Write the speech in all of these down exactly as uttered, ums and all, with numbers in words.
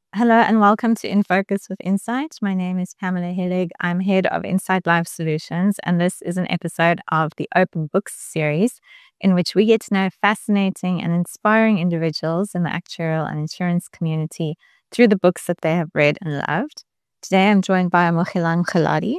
Hello and welcome to In Focus with Insight. My name is Pamela Hillig. I'm head of Insight Life Solutions, and this is an episode of the Open Books series in which we get to know fascinating and inspiring individuals in the actuarial and insurance community through the books that they have read and loved. Today I'm joined by Amogelang Khaladi.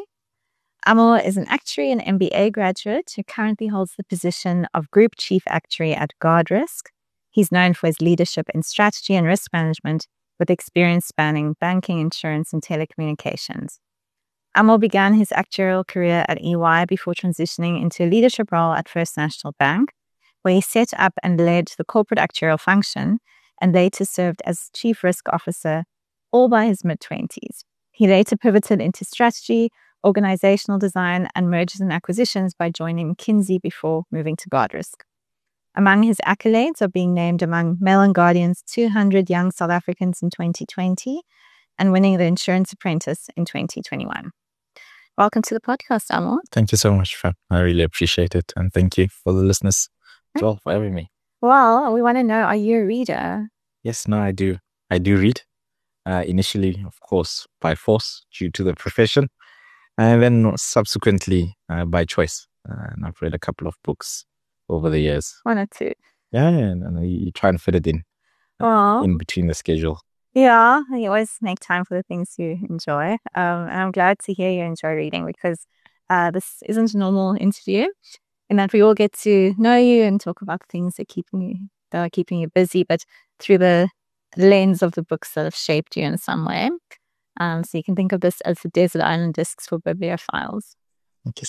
Amo is an actuary and M B A graduate who currently holds the position of Group Chief Actuary at Guardrisk. He's known for his leadership in strategy and risk management, with experience spanning banking, insurance, and telecommunications. Amo began his actuarial career at E Y before transitioning into a leadership role at First National Bank, where he set up and led the corporate actuarial function and later served as chief risk officer, all by his mid-twenties. He later pivoted into strategy, organizational design, and mergers and acquisitions by joining McKinsey before moving to Guardrisk. Among his accolades are being named among Mail and Guardian's two hundred Young South Africans in twenty twenty and winning the Insurance Apprentice in twenty twenty-one. Welcome to the podcast, Amo. Thank you so much, Fab. I really appreciate it. And thank you for the listeners as well for having me. Well, we want to know, are you a reader? Yes, no, I do. I do read. Uh, initially, of course, by force due to the profession, and then subsequently uh, by choice. Uh, and I've read a couple of books over the years. One or two. Yeah, and, and you try and fit it in uh, in between the schedule. Yeah, you always make time for the things you enjoy. Um, and I'm glad to hear you enjoy reading because uh, this isn't a normal interview in that we all get to know you and talk about things that, keeping you, that are keeping you busy, but through the lens of the books that have shaped you in some way. Um, so you can think of this as the Desert Island Discs for bibliophiles. Thank you.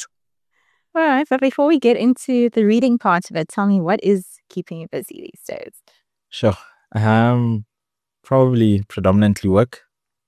All right, but before we get into the reading part of it, tell me, what is keeping you busy these days? Sure. Um, probably predominantly work,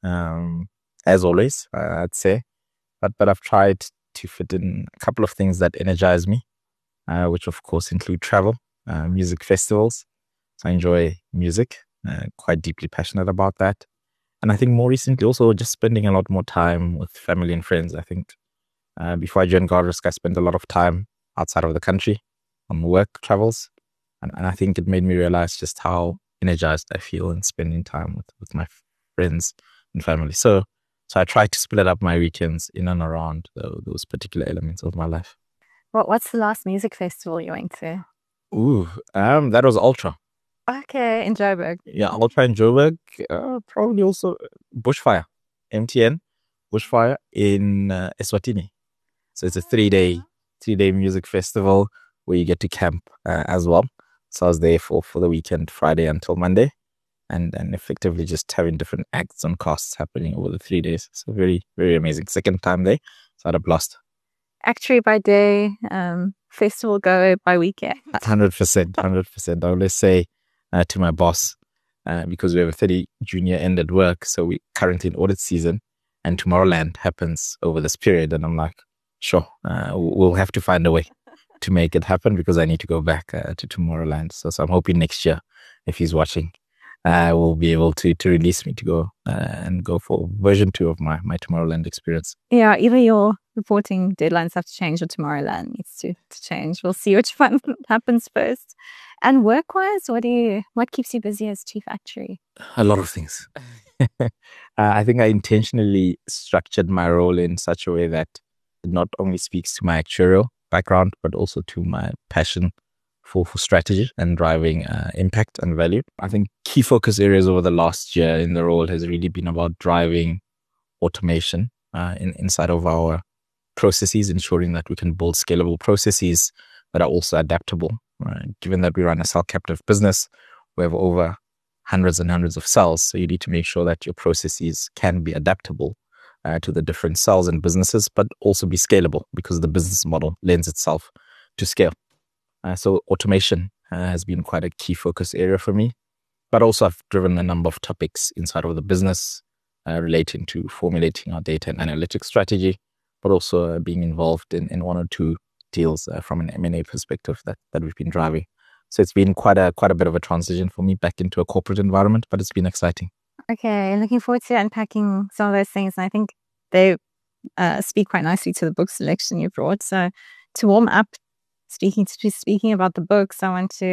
um, as always, uh, I'd say. But but I've tried to fit in a couple of things that energize me, uh, which of course include travel, uh, music festivals. So I enjoy music, uh, quite deeply passionate about that. And I think more recently also just spending a lot more time with family and friends. I think Uh, before I joined Guardrisk, I spent a lot of time outside of the country on work travels. And, and I think it made me realize just how energized I feel in spending time with, with my friends and family. So so I try to split up my weekends in and around the, those particular elements of my life. What What's the last music festival you went to? Ooh, um, that was Ultra. Okay, in Joburg. Yeah, Ultra in Joburg. Uh, probably also Bushfire, M T N, Bushfire in uh, Eswatini. So it's a three-day, three-day music festival where you get to camp uh, as well. So I was there for, for the weekend, Friday until Monday, and and effectively just having different acts and casts happening over the three days. So very, very amazing. Second time there, so I had a blast. Actuary by day, um, festival go by weekend. Hundred percent, hundred percent. I always say uh, to my boss, uh, because we have a thirty junior end at work, so we currently in audit season, and Tomorrowland happens over this period, and I'm like, sure, uh, we'll have to find a way to make it happen because I need to go back uh, to Tomorrowland. So, so I'm hoping next year, if he's watching, uh, we'll be able to to release me to go uh, and go for version two of my, my Tomorrowland experience. Yeah, either your reporting deadlines have to change or Tomorrowland needs to, to change. We'll see which one happens first. And work-wise, what do you what keeps you busy as chief actuary? A lot of things. uh, I think I intentionally structured my role in such a way that it not only speaks to my actuarial background, but also to my passion for, for strategy and driving uh, impact and value. I think key focus areas over the last year in the role has really been about driving automation uh, in, inside of our processes, ensuring that we can build scalable processes that are also adaptable. Right? Given that we run a cell-captive business, we have over hundreds and hundreds of cells, so you need to make sure that your processes can be adaptable Uh, to the different cells and businesses, but also be scalable because the business model lends itself to scale. Uh, so automation uh, has been quite a key focus area for me, but also I've driven a number of topics inside of the business uh, relating to formulating our data and analytics strategy, but also uh, being involved in, in one or two deals uh, from an M and A perspective that, that we've been driving. So it's been quite a quite a bit of a transition for me back into a corporate environment, but it's been exciting. Okay, looking forward to unpacking some of those things. And I think they uh, speak quite nicely to the book selection you brought. So to warm up, speaking to speaking about the books, I want to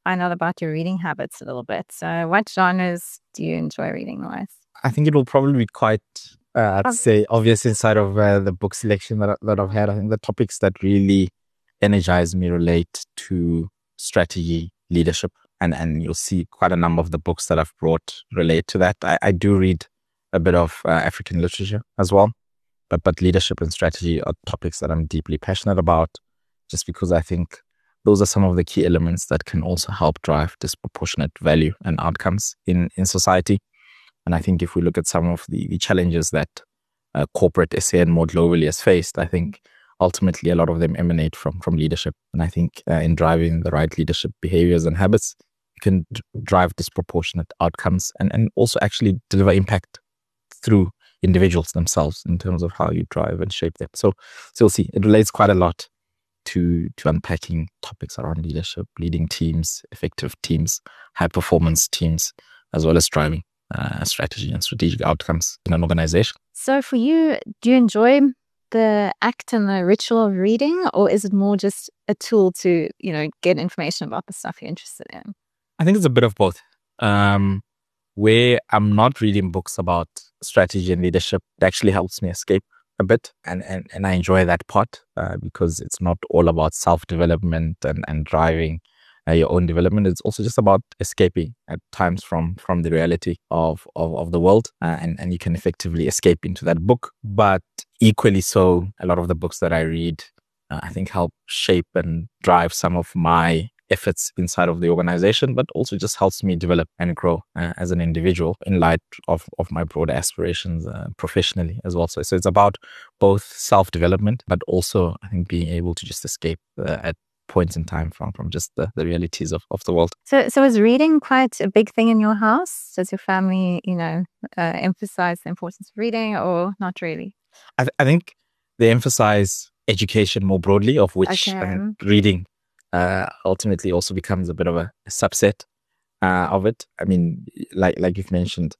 find out about your reading habits a little bit. So what genres do you enjoy reading the most? I think it will probably be quite, uh, I'd say, obvious inside of uh, the book selection that, that I've had. I think the topics that really energize me relate to strategy, leadership, and, and you'll see quite a number of the books that I've brought relate to that. I, I do read a bit of uh, African literature as well, but, but leadership and strategy are topics that I'm deeply passionate about, just because I think those are some of the key elements that can also help drive disproportionate value and outcomes in, in society. And I think if we look at some of the, the challenges that uh, corporate S A and more globally has faced, I think ultimately a lot of them emanate from, from leadership. And I think uh, in driving the right leadership behaviors and habits, you can d- drive disproportionate outcomes and, and also actually deliver impact through individuals themselves in terms of how you drive and shape them. So, so you'll see, it relates quite a lot to, to unpacking topics around leadership, leading teams, effective teams, high performance teams, as well as driving Uh, strategy and strategic outcomes in an organization. So for you, do you enjoy the act and the ritual of reading, or is it more just a tool to, you know, get information about the stuff you're interested in? I think it's a bit of both. Um, where I'm not reading books about strategy and leadership, it actually helps me escape a bit. And, and, and I enjoy that part uh, because it's not all about self-development and, and driving Uh, your own development. It's also just about escaping at times from from the reality of of, of the world, uh, and and you can effectively escape into that book. But equally so, a lot of the books that I read, uh, I think, help shape and drive some of my efforts inside of the organization, but also just helps me develop and grow uh, as an individual in light of of my broader aspirations uh, professionally as well. So, so it's about both self-development, but also I think being able to just escape uh, at points in time from from just the, the realities of, of the world. So, so is reading quite a big thing in your house? Does your family, you know, uh, emphasize the importance of reading, or not really? I, th- I think they emphasize education more broadly, of which Okay. uh, reading uh, ultimately also becomes a bit of a, a subset uh, of it. I mean, like like you've mentioned,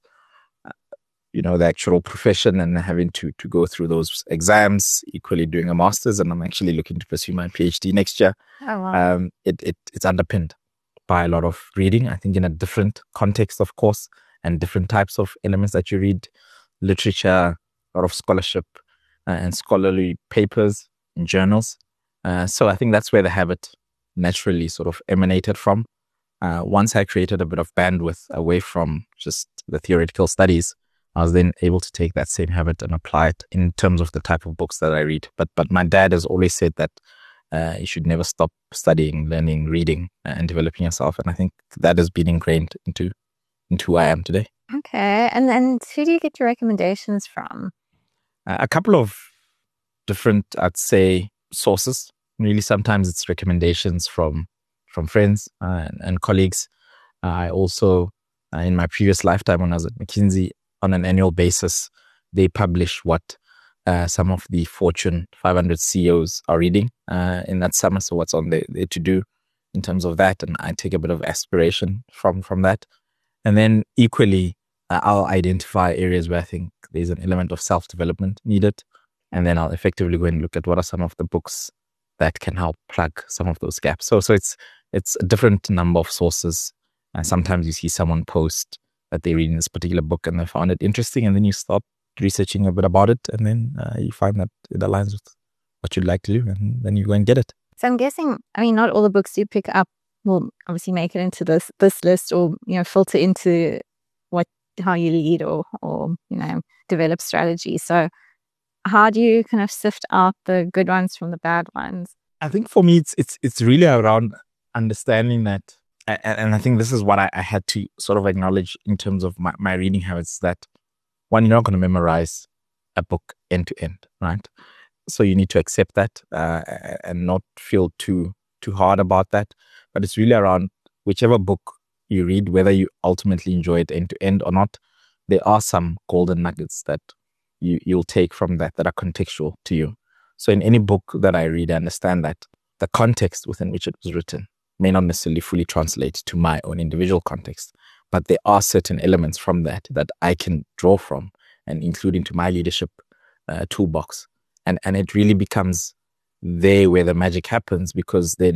you know, the actual profession and having to to go through those exams, equally doing a master's, and I'm actually looking to pursue my PhD next year. Oh, wow. Um, it, it it's underpinned by a lot of reading, I think, in a different context, of course, and different types of elements that you read, literature, a lot of scholarship uh, and scholarly papers and journals. Uh, so I think that's where the habit naturally sort of emanated from. Uh, once I created a bit of bandwidth away from just the theoretical studies, I was then able to take that same habit and apply it in terms of the type of books that I read. But but my dad has always said that uh, you should never stop studying, learning, reading, and developing yourself. And I think that has been ingrained into into who I am today. Okay. And then who do you get your recommendations from? Uh, a couple of different, I'd say, sources. Really, sometimes it's recommendations from from friends uh, and, and colleagues. Uh, I also, uh, in my previous lifetime when I was at McKinsey, on an annual basis, they publish what uh, some of the Fortune five hundred C E Os are reading uh, in that summer. So what's on their, their to-do in terms of that. And I take a bit of aspiration from, from that. And then equally, uh, I'll identify areas where I think there's an element of self-development needed. And then I'll effectively go and look at what are some of the books that can help plug some of those gaps. So so it's it's a different number of sources. Uh, sometimes you see someone post that they're reading this particular book and they found it interesting, and then you start researching a bit about it, and then uh, you find that it aligns with what you'd like to do, and then you go and get it. So I'm guessing, I mean, not all the books you pick up will obviously make it into this this list, or, you know, filter into what how you lead or or you know, develop strategy. So how do you kind of sift out the good ones from the bad ones? I think for me, it's it's it's really around understanding that. And, and I think this is what I, I had to sort of acknowledge in terms of my, my reading habits, that one, you're not going to memorize a book end to end, right? So you need to accept that uh, and not feel too too hard about that. But it's really around whichever book you read, whether you ultimately enjoy it end to end or not, there are some golden nuggets that you, you'll take from that that are contextual to you. So in any book that I read, I understand that the context within which it was written may not necessarily fully translate to my own individual context, but there are certain elements from that that I can draw from and include into my leadership uh, toolbox. And and it really becomes there where the magic happens, because then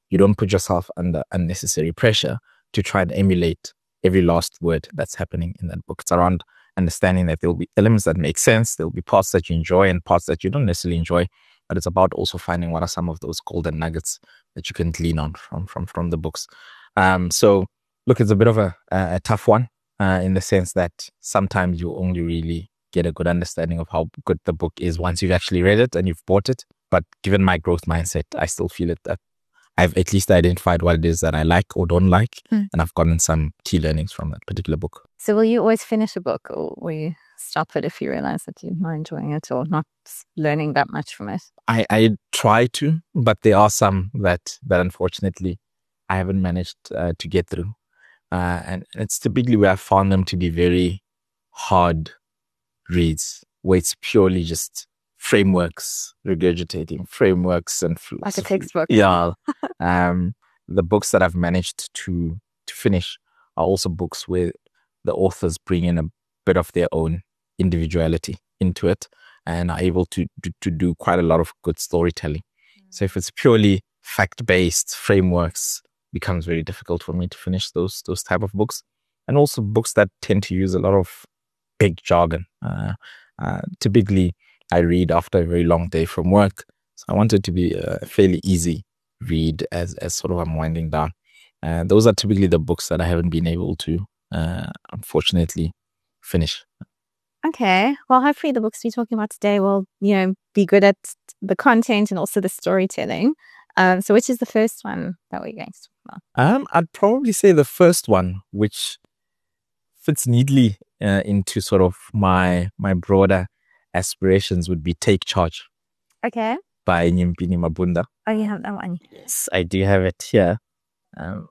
you don't put yourself under unnecessary pressure to try and emulate every last word that's happening in that book. It's around understanding that there'll be elements that make sense, there'll be parts that you enjoy and parts that you don't necessarily enjoy, but it's about also finding what are some of those golden nuggets that you can glean on from from from the books. Um, so look, it's a bit of a, a tough one uh, in the sense that sometimes you only really get a good understanding of how good the book is once you've actually read it and you've bought it. But given my growth mindset, I still feel it that I've at least identified what it is that I like or don't like, mm. and I've gotten some key learnings from that particular book. So will you always finish a book, or will you stop it if you realize that you're not enjoying it or not learning that much from it? I, I try to, but there are some that, that unfortunately I haven't managed uh, to get through. Uh, and it's typically where I found them to be very hard reads, where it's purely just frameworks, regurgitating frameworks and like a textbook. Yeah. um, the books that I've managed to to finish are also books where the authors bring in a bit of their own individuality into it and are able to to, to do quite a lot of good storytelling. Mm. So if it's purely fact-based frameworks, it becomes very difficult for me to finish those those type of books. And also books that tend to use a lot of big jargon. Uh, uh, typically, I read after a very long day from work. So I want it to be a fairly easy read as, as sort of I'm winding down. Uh, those are typically the books that I haven't been able to, uh, unfortunately, finish. Okay. Well, hopefully the books we're talking about today will, you know, be good at the content and also the storytelling. Um, so which is the first one that we're going to talk about? Um, I'd probably say the first one, which fits neatly uh, into sort of my my broader aspirations, would be Take Charge. Okay. By Nyimpini Mabunda. Oh, you have that one? Yes, I do have it here. Um,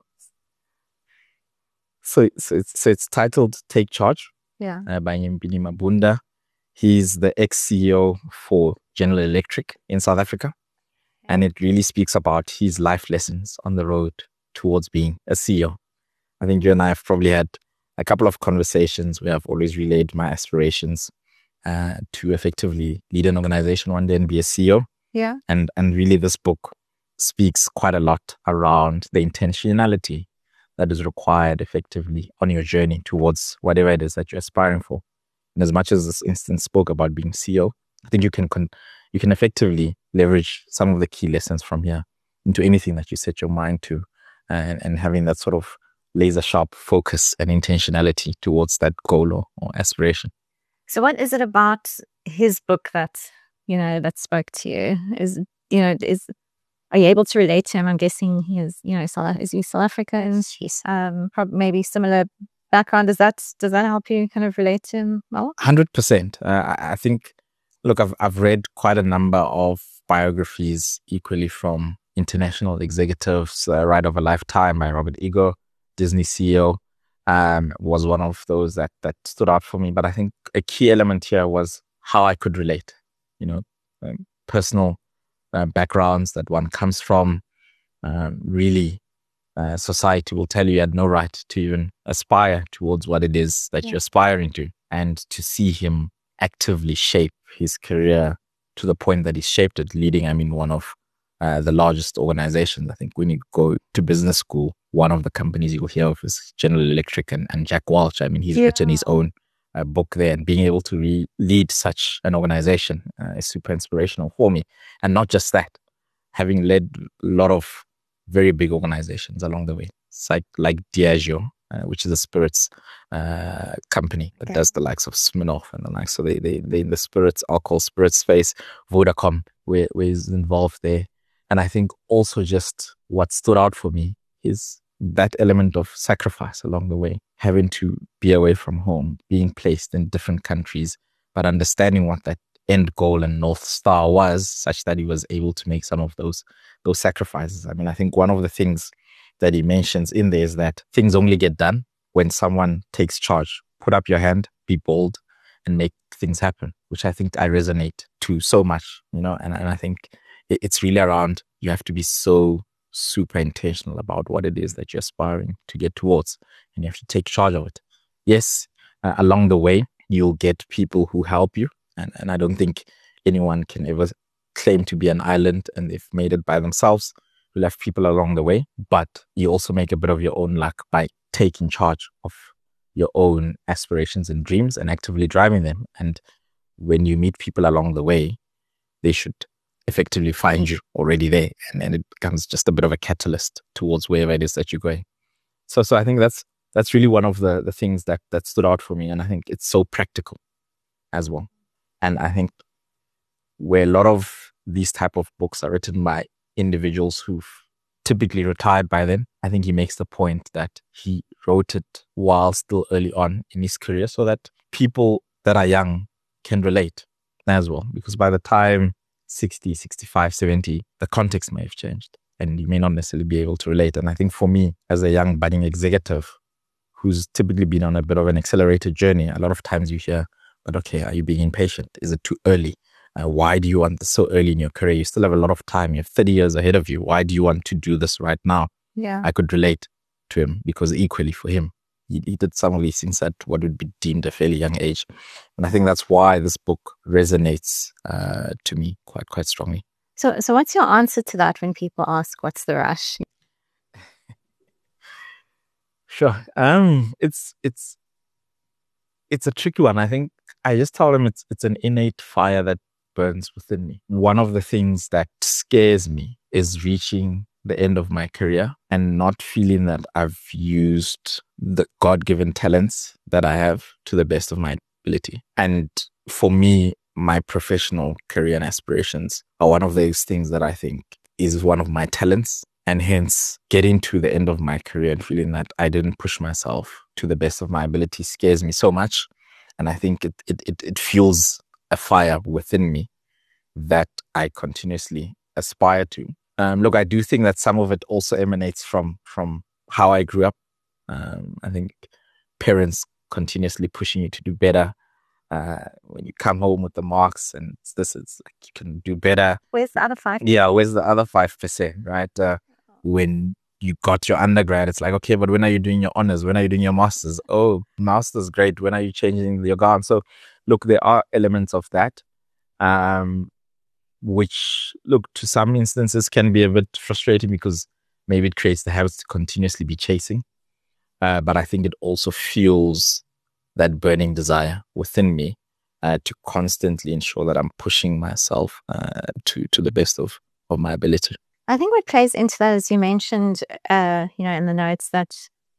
so, so, it's, so it's titled Take Charge. Yeah. Uh, by Nyimpini Mabunda. He's the ex-C E O for General Electric in South Africa. Okay. And it really speaks about his life lessons on the road towards being a C E O. I think you and I have probably had a couple of conversations where I've always relayed my aspirations uh, to effectively lead an organization one day and be a C E O. Yeah. And and really this book speaks quite a lot around the intentionality that is required effectively on your journey towards whatever it is that you're aspiring for. And as much as this instance spoke about being C E O, I think you can con- you can effectively leverage some of the key lessons from here into anything that you set your mind to, and, and having that sort of laser sharp focus and intentionality towards that goal or, or aspiration. So what is it about his book that, you know, that spoke to you? Is, you know, is, are you able to relate to him? I'm guessing he is, you know, South, is he South African? He's um, probably maybe similar background. Does that, does that help you kind of relate to him well? one hundred percent. Uh, I think, look, I've, I've read quite a number of biographies equally from international executives. uh, Ride of a Lifetime by Robert Iger, Disney C E O, um, was one of those that, that stood out for me. But I think a key element here was how I could relate, you know, um, personal uh, backgrounds that one comes from. Um, really, uh, society will tell you you had no right to even aspire towards what it is that yeah. you're aspiring to. And to see him actively shape his career to the point that he's shaped it, leading, I mean, one of uh, the largest organizations. I think when you go to business school, one of the companies you'll hear of is General Electric and, and Jack Welch. I mean, he's yeah. written his own uh, book there, and being able to re- lead such an organization uh, is super inspirational for me. And not just that, having led a lot of very big organizations along the way. It's like, like Diageo, uh, which is a spirits uh, company that okay. does the likes of Smirnoff and the likes. So they, they, they in the spirits, alcohol spirits space, Vodacom, where, where he's involved there. And I think also just what stood out for me is that element of sacrifice along the way, having to be away from home, being placed in different countries, but understanding what that end goal and North Star was, such that he was able to make some of those those sacrifices. I mean, I think one of the things that he mentions in there is that things only get done when someone takes charge. Put up your hand, be bold, and make things happen, which I think I resonate to so much, you know, and, and I think it, it's really around, you have to be so super intentional about what it is that you're aspiring to get towards, and you have to take charge of it. Yes, uh, along the way, you'll get people who help you, and, and I don't think anyone can ever claim to be an island and they've made it by themselves. You left people along the way, but you also make a bit of your own luck by taking charge of your own aspirations and dreams and actively driving them. And when you meet people along the way, they should effectively find you already there. And then it becomes just a bit of a catalyst towards wherever it is that you're going. So so I think that's that's really one of the, the things that, that stood out for me. And I think it's so practical as well. And I think where a lot of these type of books are written by individuals who've typically retired by then, I think he makes the point that he wrote it while still early on in his career so that people that are young can relate as well. Because by the time sixty, sixty-five, seventy, the context may have changed and you may not necessarily be able to relate. And I think for me, as a young budding executive who's typically been on a bit of an accelerated journey, a lot of times you hear, but okay, are you being impatient? Is it too early? Uh, why do you want this so early in your career? You still have a lot of time. You have thirty years ahead of you. Why do you want to do this right now? Yeah. I could relate to him because equally for him, he, he did some of these things at what would be deemed a fairly young age. And I think that's why this book resonates uh, to me quite, quite strongly. So, so what's your answer to that when people ask, what's the rush? Sure. Um, it's, it's, it's a tricky one. I think I just tell them it's, it's an innate fire that burns within me. One of the things that scares me is reaching the end of my career and not feeling that I've used the God-given talents that I have to the best of my ability. And for me, my professional career and aspirations are one of those things that I think is one of my talents. And hence, getting to the end of my career and feeling that I didn't push myself to the best of my ability scares me so much. And I think it it it, it fuels a fire within me that I continuously aspire to. Um, look, I do think that some of it also emanates from from how I grew up. Um, I think parents continuously pushing you to do better. Uh, when you come home with the marks and it's this, it's like you can do better. Where's the other five? Yeah, where's the other five percent, right? Uh, when you got your undergrad, it's like, okay, but when are you doing your honors? When are you doing your masters? Oh, master's, great. When are you changing your gown? So, look, there are elements of that. Um, which, look, to some instances can be a bit frustrating because maybe it creates the habits to continuously be chasing. Uh, but I think it also fuels that burning desire within me uh, to constantly ensure that I'm pushing myself uh, to to the best of, of my ability. I think what plays into that is you mentioned, uh, you know, in the notes that,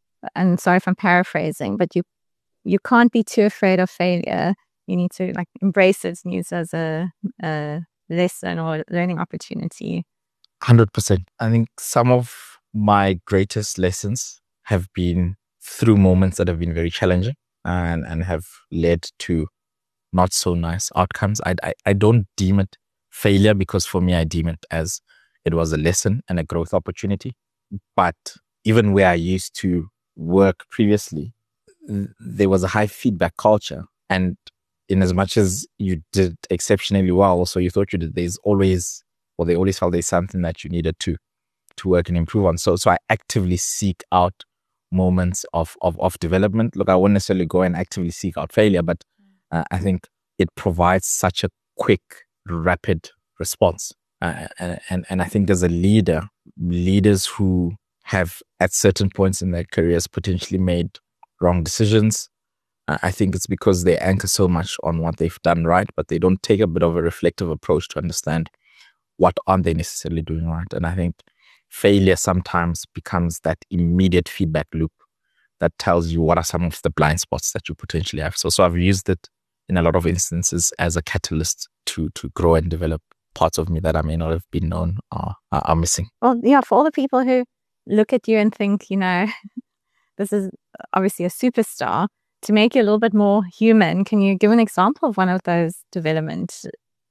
and sorry if I'm paraphrasing, but you you can't be too afraid of failure. You need to like embrace it and use it as a, a lesson or learning opportunity. one hundred percent. I think some of my greatest lessons have been through moments that have been very challenging and, and have led to not so nice outcomes. I, I, I don't deem it failure because for me, I deem it as it was a lesson and a growth opportunity. But even where I used to work previously, th- there was a high feedback culture. And in as much as you did exceptionally well, so you thought you did, there's always, or they always felt there's something that you needed to to work and improve on. So so I actively seek out moments of of, of development. Look, I won't necessarily go and actively seek out failure, but uh, I think it provides such a quick, rapid response. Uh, and, and and I think as a leader, leaders who have at certain points in their careers potentially made wrong decisions, uh, I think it's because they anchor so much on what they've done right, but they don't take a bit of a reflective approach to understand what aren't they necessarily doing right. And I think failure sometimes becomes that immediate feedback loop that tells you what are some of the blind spots that you potentially have. So so I've used it in a lot of instances as a catalyst to to grow and develop parts of me that I may not have been known are, are, are missing. Well, yeah, for all the people who look at you and think, you know, this is obviously a superstar, to make you a little bit more human, can you give an example of one of those development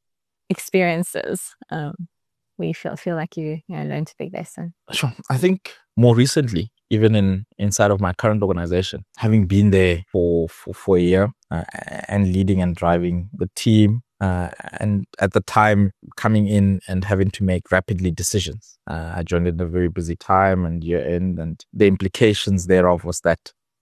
experiences um, where you feel feel like you, you know, learned a big lesson? Sure. I think more recently, even in inside of my current organization, having been there for, for, for a year uh, and leading and driving the team, Uh, and at the time coming in and having to make rapidly decisions. Uh, I joined in a very busy time and year end, and the implications thereof was that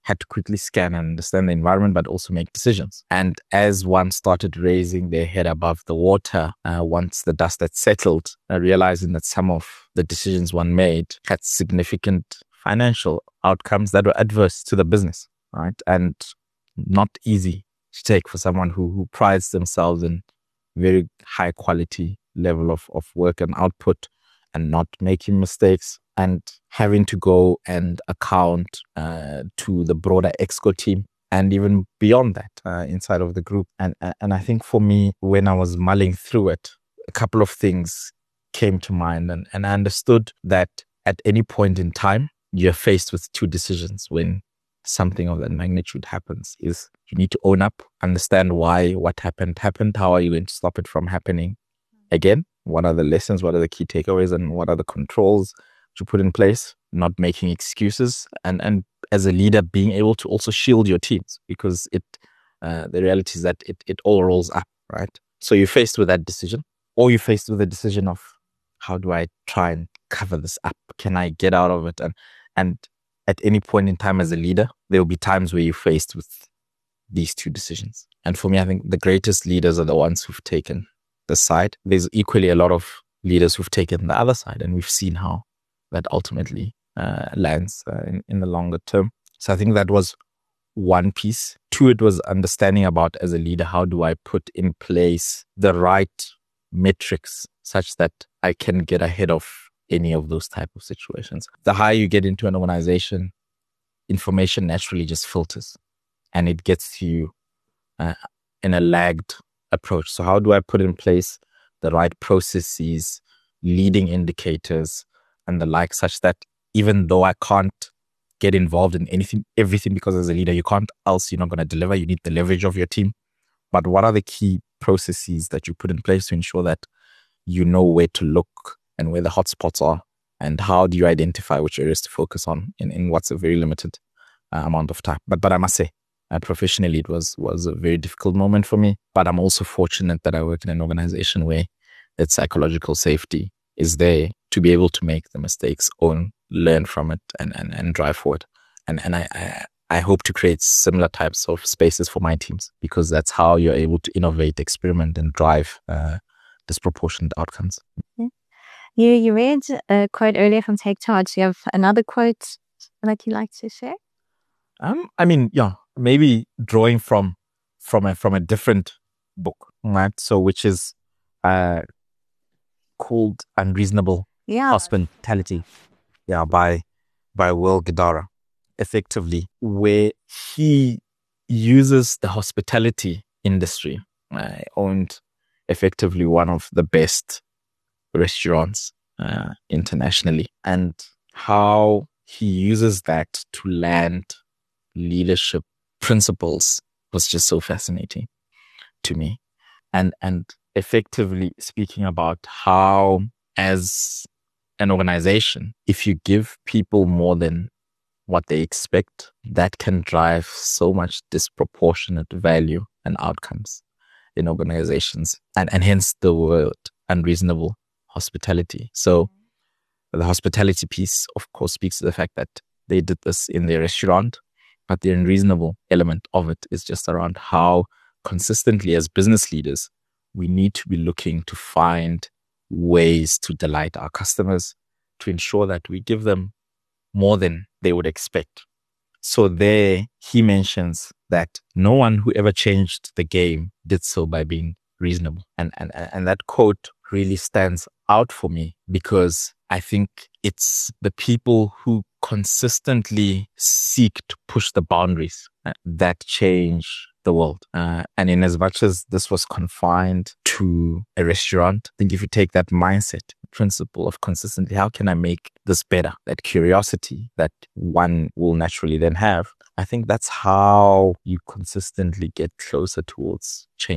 had to quickly scan and understand the environment, but also make decisions. And as one started raising their head above the water, uh, once the dust had settled, uh, realizing that some of the decisions one made had significant financial outcomes that were adverse to the business, right? And not easy to take for someone who, who prides themselves in very high quality level of, of work and output and not making mistakes and having to go and account uh, to the broader Exco team and even beyond that uh, inside of the group. And, and I think for me, when I was mulling through it, a couple of things came to mind, and, and I understood that at any point in time, you're faced with two decisions when something of that magnitude happens. Is you need to own up, understand why what happened happened, how are you going to stop it from happening again? What are the lessons? What are the key takeaways? And what are the controls to put in place? Not making excuses. And, and as a leader, being able to also shield your teams, because it uh, the reality is that it, it all rolls up, right? So you're faced with that decision, or you're faced with the decision of, how do I try and cover this up? Can I get out of it? And and at any point in time as a leader, there will be times where you're faced with these two decisions. And for me, I think the greatest leaders are the ones who've taken the side. There's equally a lot of leaders who've taken the other side, and we've seen how that ultimately uh, lands uh, in, in the longer term. So I think that was one piece. Two, it was understanding about, as a leader, how do I put in place the right metrics such that I can get ahead of any of those type of situations. The higher you get into an organization, information naturally just filters and it gets to you uh, in a lagged approach. So how do I put in place the right processes, leading indicators, and the like, such that even though I can't get involved in anything, everything, because as a leader, you can't, else you're not going to deliver. You need the leverage of your team. But what are the key processes that you put in place to ensure that you know where to look and where the hotspots are? And how do you identify which areas to focus on in, in what's a very limited uh, amount of time? But but I must say, uh, professionally, it was was a very difficult moment for me. But I'm also fortunate that I work in an organization where that psychological safety is there to be able to make the mistakes, own, learn from it, and and, and drive forward. And and I, I I hope to create similar types of spaces for my teams, because that's how you're able to innovate, experiment, and drive uh, disproportionate outcomes. Yeah. You you read a quote earlier from Take Charge. Do you have another quote that you'd like to share? Um, I mean, yeah, maybe drawing from from a from a different book, right? So, which is uh called Unreasonable Yeah. Hospitality, yeah, by by Will Guidara, effectively, where he uses the hospitality industry. I owned effectively one of the best restaurants uh, internationally, and how he uses that to land leadership principles was just so fascinating to me. And and effectively speaking about how, as an organization, if you give people more than what they expect, that can drive so much disproportionate value and outcomes in organizations, and, and hence the word unreasonable hospitality. So the hospitality piece, of course, speaks to the fact that they did this in their restaurant, but the unreasonable element of it is just around how consistently, as business leaders, we need to be looking to find ways to delight our customers, to ensure that we give them more than they would expect. So there he mentions that no one who ever changed the game did so by being reasonable. And, and, and that quote really stands out for me, because I think it's the people who consistently seek to push the boundaries uh, that change the world. Uh, and in as much as this was confined to a restaurant, I think if you take that mindset, principle of consistently, how can I make this better? That curiosity that one will naturally then have, I think that's how you consistently get closer towards changing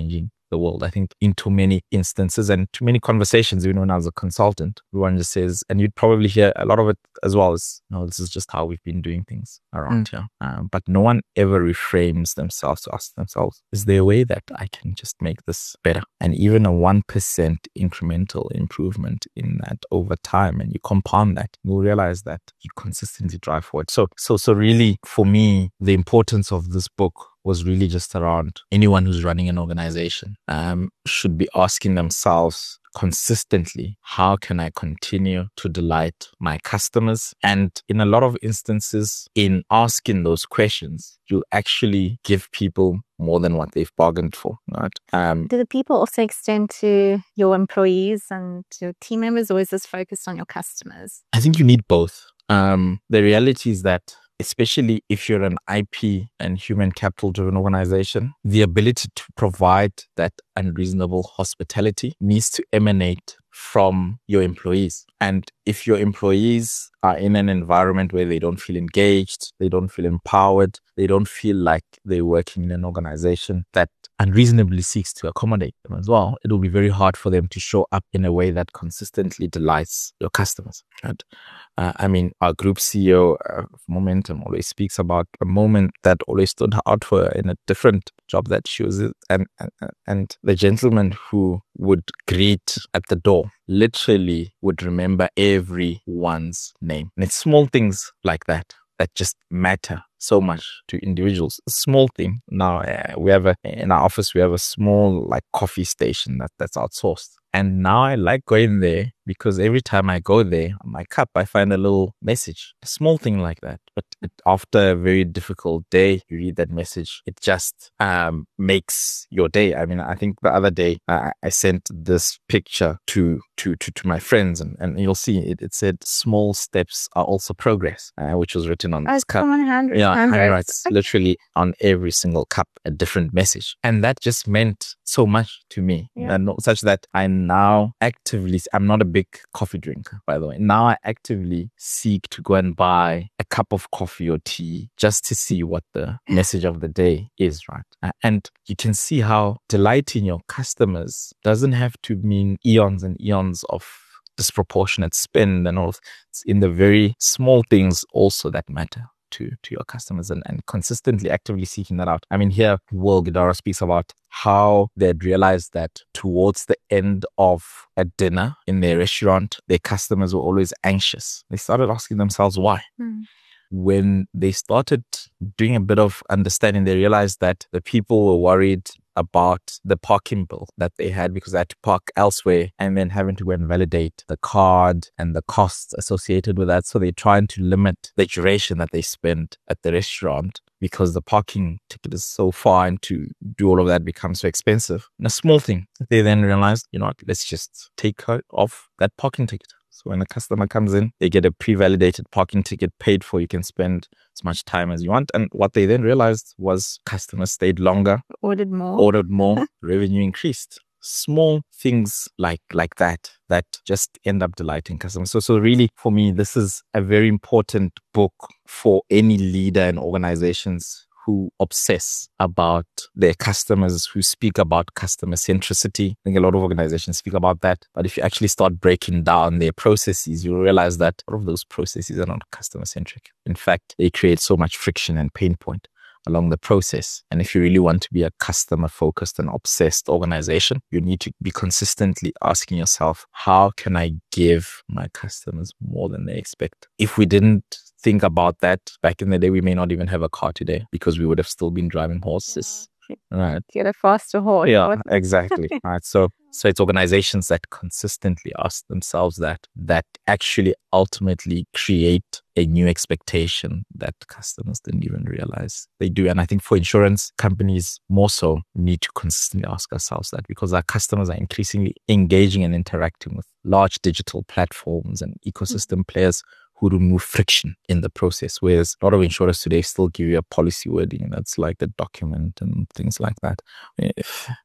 the world. I think in too many instances and too many conversations, even when I was a consultant, everyone just says, and you'd probably hear a lot of it as well as, no, this is just how we've been doing things around mm. here. Um, but no one ever reframes themselves to ask themselves, is there a way that I can just make this better? And even a one percent incremental improvement in that over time, and you compound that, you'll realize that you consistently drive forward. So, so, so really for me, the importance of this book was really just around anyone who's running an organization um, should be asking themselves consistently, how can I continue to delight my customers? And in a lot of instances, in asking those questions, you actually give people more than what they've bargained for, right? Um, Do the people also extend to your employees and your team members, or is this focused on your customers? I think you need both. Um, the reality is that especially if you're an I P and human capital driven organization, the ability to provide that unreasonable hospitality needs to emanate from your employees. And if your employees are in an environment where they don't feel engaged, they don't feel empowered, they don't feel like they're working in an organization that unreasonably seeks to accommodate them as well, it will be very hard for them to show up in a way that consistently delights your customers. Right? Uh, I mean, our group C E O of Momentum always speaks about a moment that always stood out for her in a different job that she was in, and, and, and the gentleman who would greet at the door literally would remember everyone's name. And it's small things like that that just matter so much to individuals. A small thing. Now uh, we have a, in our office, we have a small like coffee station that, that's outsourced. And now I like going there because every time I go there on my cup, I find a little message, a small thing like that. But it, after a very difficult day, you read that message. It just um, makes your day. I mean, I think the other day I, I sent this picture to to to, to my friends, and, and you'll see it. It said, "Small steps are also progress," uh, which was written on oh, this cup. Someone hand, yeah, handwrites okay. Literally on every single cup, a different message, and that just meant so much to me. Yeah. And such that I now actively, I'm not a big coffee drinker, by the way. Now I actively seek to go and buy a cup of coffee or tea just to see what the message of the day is, right? Uh, and you can see how delighting your customers doesn't have to mean eons and eons of disproportionate spend and all. It's in the very small things also that matter to to your customers, and, and consistently actively seeking that out. I mean, here Will Guidara speaks about how they'd realized that towards the end of a dinner in their restaurant, their customers were always anxious. They started asking themselves why. Mm. When they started doing a bit of understanding, they realized that the people were worried about the parking bill that they had because they had to park elsewhere, and then having to go and validate the card and the costs associated with that. So they're trying to limit the duration that they spend at the restaurant because the parking ticket is so far, and to do all of that becomes so expensive. And a small thing, they then realized, you know what, let's just take off that parking ticket. So when a customer comes in, they get a pre-validated parking ticket paid for. You can spend as much time as you want. And what they then realized was customers stayed longer, ordered more, ordered more, revenue increased. Small things like like that that just end up delighting customers. So so really, for me, this is a very important book for any leader in organizations who obsess about their customers, who speak about customer centricity. I think a lot of organizations speak about that. But if you actually start breaking down their processes, you'll realize that a lot of those processes are not customer centric. In fact, they create so much friction and pain point along the process. And if you really want to be a customer focused and obsessed organization, you need to be consistently asking yourself, how can I give my customers more than they expect? If we didn't think about that back in the day, we may not even have a car today because we would have still been driving horses. Yeah. Right. Get a faster horse. Yeah, exactly. Right. So so it's organizations that consistently ask themselves that, that actually ultimately create a new expectation that customers didn't even realize they do. And I think for insurance companies more so, we need to consistently ask ourselves that, because our customers are increasingly engaging and interacting with large digital platforms and ecosystem mm-hmm. players who remove friction in the process. Whereas a lot of insurers today still give you a policy wording that's like the document and things like that. It,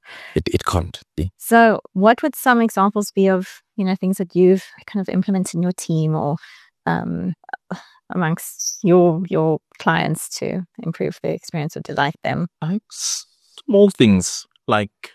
it can't be. So what would some examples be of, you know, things that you've kind of implemented in your team or um, amongst your your clients to improve the experience or delight them? I, small things like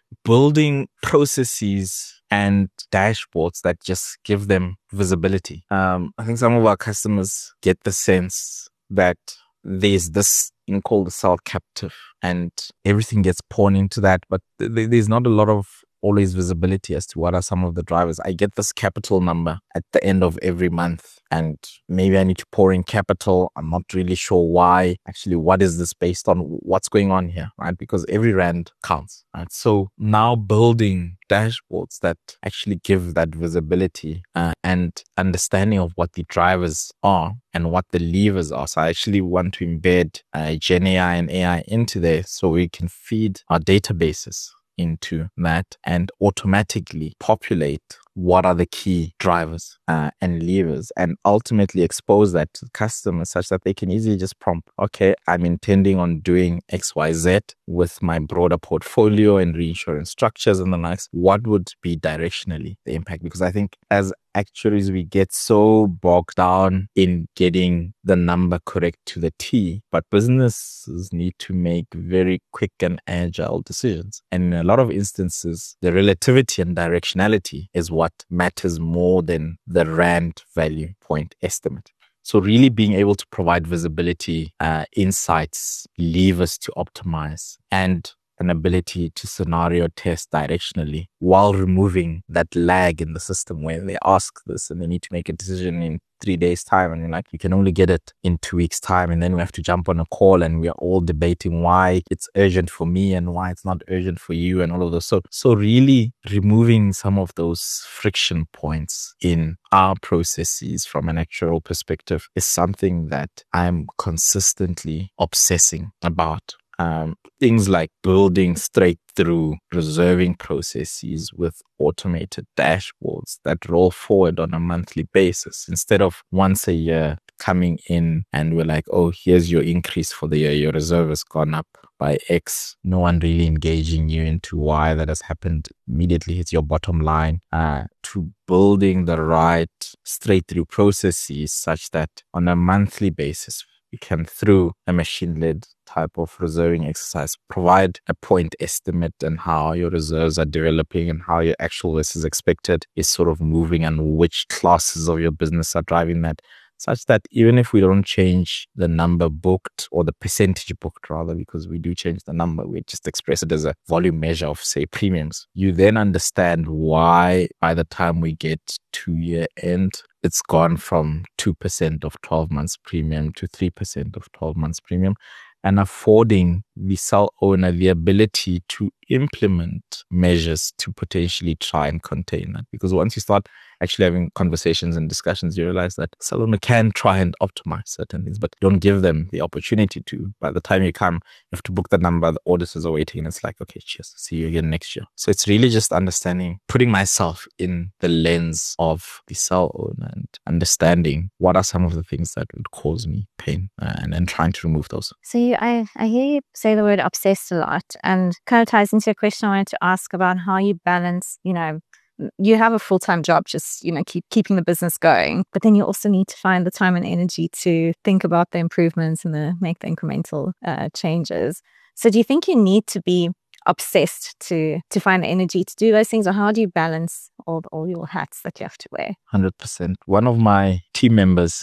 building processes and dashboards that just give them visibility. Um, I think some of our customers get the sense that there's this thing called the cell captive and everything gets poured into that, but th- there's not a lot of always visibility as to what are some of the drivers. I get this capital number at the end of every month and maybe I need to pour in capital. I'm not really sure why. Actually, what is this based on? What's going on here, right? Because every rand counts, right? So now building dashboards that actually give that visibility uh, and understanding of what the drivers are and what the levers are. So I actually want to embed uh, Gen A I and A I into there so we can feed our databases into that and automatically populate what are the key drivers uh, and levers and ultimately expose that to customers such that they can easily just prompt, okay, I'm intending on doing X Y Z with my broader portfolio and reinsurance structures and the likes. What would be directionally the impact? Because I think as actuaries, we get so bogged down in getting the number correct to the T, but businesses need to make very quick and agile decisions. And in a lot of instances, the relativity and directionality is what matters more than the rand value point estimate. So really being able to provide visibility, uh, insights, levers to optimize, and an ability to scenario test directionally while removing that lag in the system where they ask this and they need to make a decision in three days time and you're like, you can only get it in two weeks time. And then we have to jump on a call and we are all debating why it's urgent for me and why it's not urgent for you and all of those. So, so really removing some of those friction points in our processes from an actuarial perspective is something that I'm consistently obsessing about. Um, things like building straight through reserving processes with automated dashboards that roll forward on a monthly basis instead of once a year coming in and we're like, oh, here's your increase for the year. Your reserve has gone up by X. No one really engaging you into why that has happened immediately hits your bottom line. Uh, to building the right straight through processes such that on a monthly basis, you can, through a machine-led type of reserving exercise, provide a point estimate and how your reserves are developing and how your actual versus expected is sort of moving and which classes of your business are driving that, such that even if we don't change the number booked or the percentage booked rather, because we do change the number, we just express it as a volume measure of, say, premiums. You then understand why by the time we get to year end, it's gone from two percent of twelve months premium to three percent of twelve months premium, and affording the cell owner the ability to implement measures to potentially try and contain that. Because once you start actually having conversations and discussions, you realize that cell owner can try and optimize certain things, but don't give them the opportunity to. By the time you come, you have to book the number, the auditors are waiting, and it's like, okay, cheers, see you again next year. So it's really just understanding, putting myself in the lens of the cell owner and understanding what are some of the things that would cause me pain uh, and then trying to remove those. So you, I, I hear you say the word obsessed a lot, and kind of ties into a question I wanted to ask about how you balance, you know, you have a full-time job, just, you know, keep keeping the business going, but then you also need to find the time and energy to think about the improvements and the make the incremental uh, changes. So do you think you need to be obsessed to to find the energy to do those things, or how do you balance all all your hats that you have to wear? one hundred percent. One of my team members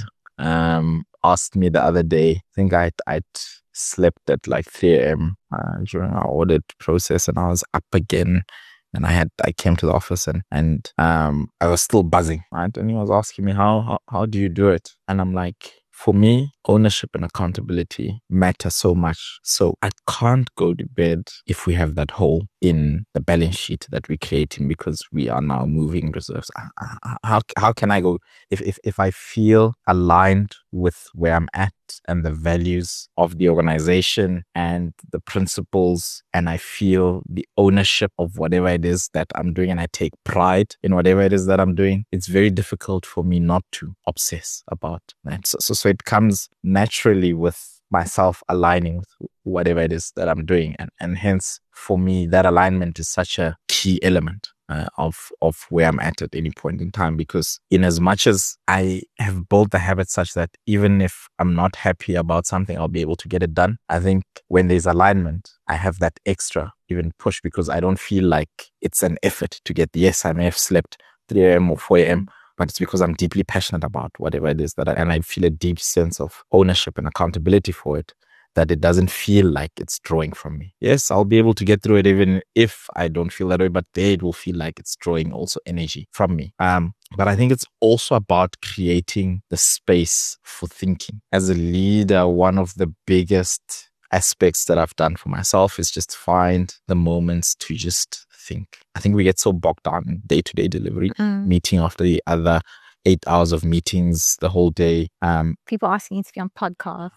um asked me the other day, I think I'd, I'd slept at like three a.m. Uh, during our audit process, and I was up again. And I had, I came to the office and, and, um, I was still buzzing, right? And he was asking me, how, how, how do you do it? And I'm like, for me, ownership and accountability matter so much. So I can't go to bed if we have that hole in the balance sheet that we're creating because we are now moving reserves. How, how can I go if, if, if I feel aligned with where I'm at and the values of the organization and the principles, and I feel the ownership of whatever it is that I'm doing, and I take pride in whatever it is that I'm doing, it's very difficult for me not to obsess about that. So, so, so it comes naturally with myself aligning with whatever it is that I'm doing. And, and hence, for me, that alignment is such a key element uh, of of where I'm at at any point in time. Because in as much as I have built the habit such that even if I'm not happy about something, I'll be able to get it done. I think when there's alignment, I have that extra even push because I don't feel like it's an effort to get, yes, I may have slept three a.m. or four a.m., but it's because I'm deeply passionate about whatever it is that I, and I feel a deep sense of ownership and accountability for it, that it doesn't feel like it's drawing from me. Yes, I'll be able to get through it even if I don't feel that way, but there it will feel like it's drawing also energy from me. Um, but I think it's also about creating the space for thinking. As a leader, one of the biggest aspects that I've done for myself is just find the moments to just think. I think we get so bogged down in day-to-day delivery, mm. meeting after the other, eight hours of meetings the whole day. Um, People asking you to be on podcasts.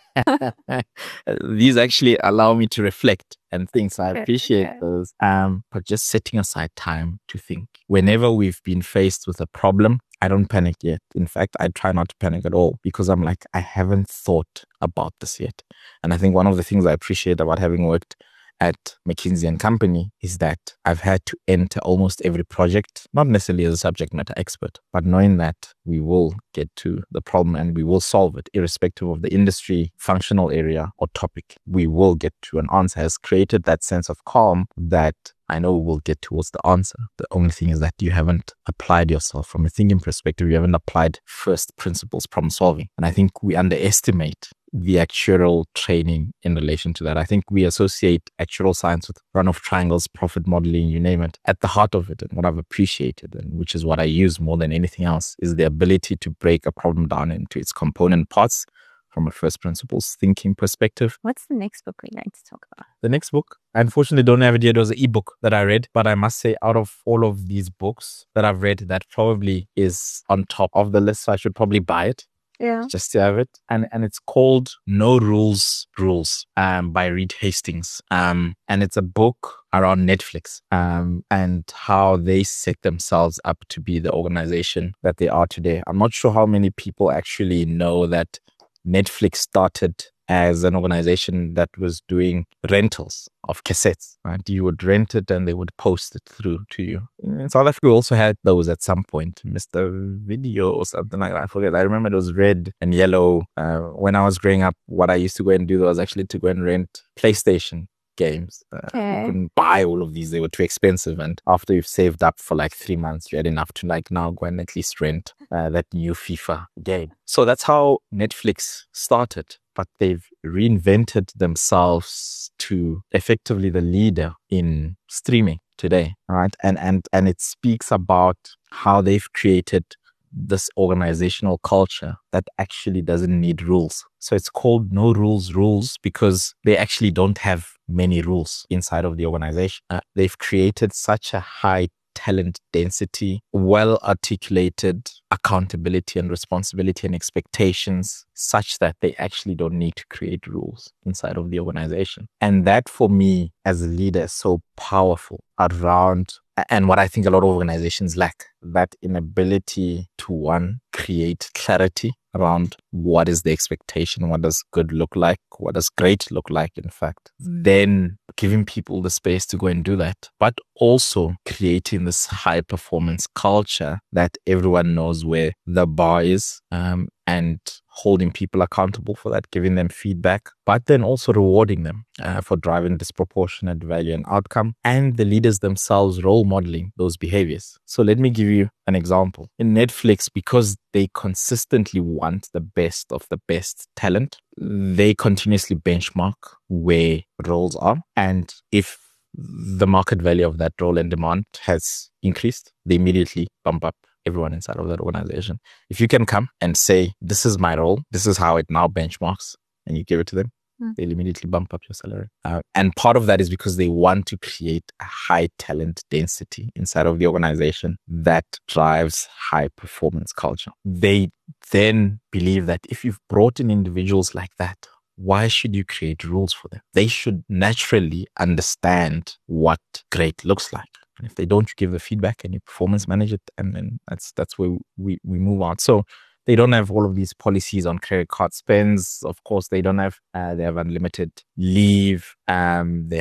These actually allow me to reflect and think, so I appreciate okay. those. Um, but just setting aside time to think. Whenever we've been faced with a problem, I don't panic yet. In fact, I try not to panic at all because I'm like, I haven't thought about this yet. And I think one of the things I appreciate about having worked at McKinsey and Company is that I've had to enter almost every project, not necessarily as a subject matter expert, but knowing that we will get to the problem and we will solve it, irrespective of the industry, functional area, or topic. We will get to an answer has created that sense of calm that I know we'll get towards the answer. The only thing is that you haven't applied yourself from a thinking perspective. You haven't applied first principles problem solving. And I think we underestimate the actuarial training in relation to that. I think we associate actuarial science with run-off triangles, profit modeling, you name it. At the heart of it, and what I've appreciated, and which is what I use more than anything else, is the ability to break a problem down into its component parts from a first principles thinking perspective. What's the next book we're going to talk about? The next book, I unfortunately don't have it yet. It was an ebook that I read, but I must say out of all of these books that I've read, that probably is on top of the list. So I should probably buy it. Yeah. Just to have it. And and it's called No Rules, Rules um, by Reed Hastings. Um, and it's a book around Netflix um, and how they set themselves up to be the organization that they are today. I'm not sure how many people actually know that Netflix started as an organization that was doing rentals of cassettes, right? You would rent it and they would post it through to you. In South Africa, we also had those at some point, Mister Video or something like that. I forget. I remember it was red and yellow. Uh, when I was growing up, what I used to go and do was actually to go and rent PlayStation games. Uh, okay. You couldn't buy all of these. They were too expensive. And after you've saved up for like three months, you had enough to like now go and at least rent uh, that new FIFA game. So that's how Netflix started. But they've reinvented themselves to effectively the leader in streaming today, right? And and and it speaks about how they've created this organizational culture that actually doesn't need rules. So it's called No Rules, Rules because they actually don't have many rules inside of the organization. Uh, they've created such a high talent density, well articulated accountability and responsibility and expectations such that they actually don't need to create rules inside of the organization. And that for me as a leader is so powerful around, and what I think a lot of organizations lack, that inability to one, create clarity around what is the expectation, what does good look like, what does great look like, in fact. Then giving people the space to go and do that, but also creating this high performance culture that everyone knows where the bar is, um, and holding people accountable for that, giving them feedback, but then also rewarding them uh, for driving disproportionate value and outcome, and the leaders themselves role modeling those behaviors. So let me give you an example. In Netflix, because they consistently want the best of the best talent, they continuously benchmark where roles are. And if the market value of that role and demand has increased, they immediately bump up everyone inside of that organization. If you can come and say, this is my role, this is how it now benchmarks, and you give it to them, mm. they'll immediately bump up your salary. Uh, and part of that is because they want to create a high talent density inside of the organization that drives high performance culture. They then believe that if you've brought in individuals like that, why should you create rules for them? They should naturally understand what great looks like. And if they don't, you give the feedback and you performance manage it, and then that's that's where we, we move on. So they don't have all of these policies on credit card spends. Of course, they don't have, uh, they have unlimited leave. Um, they have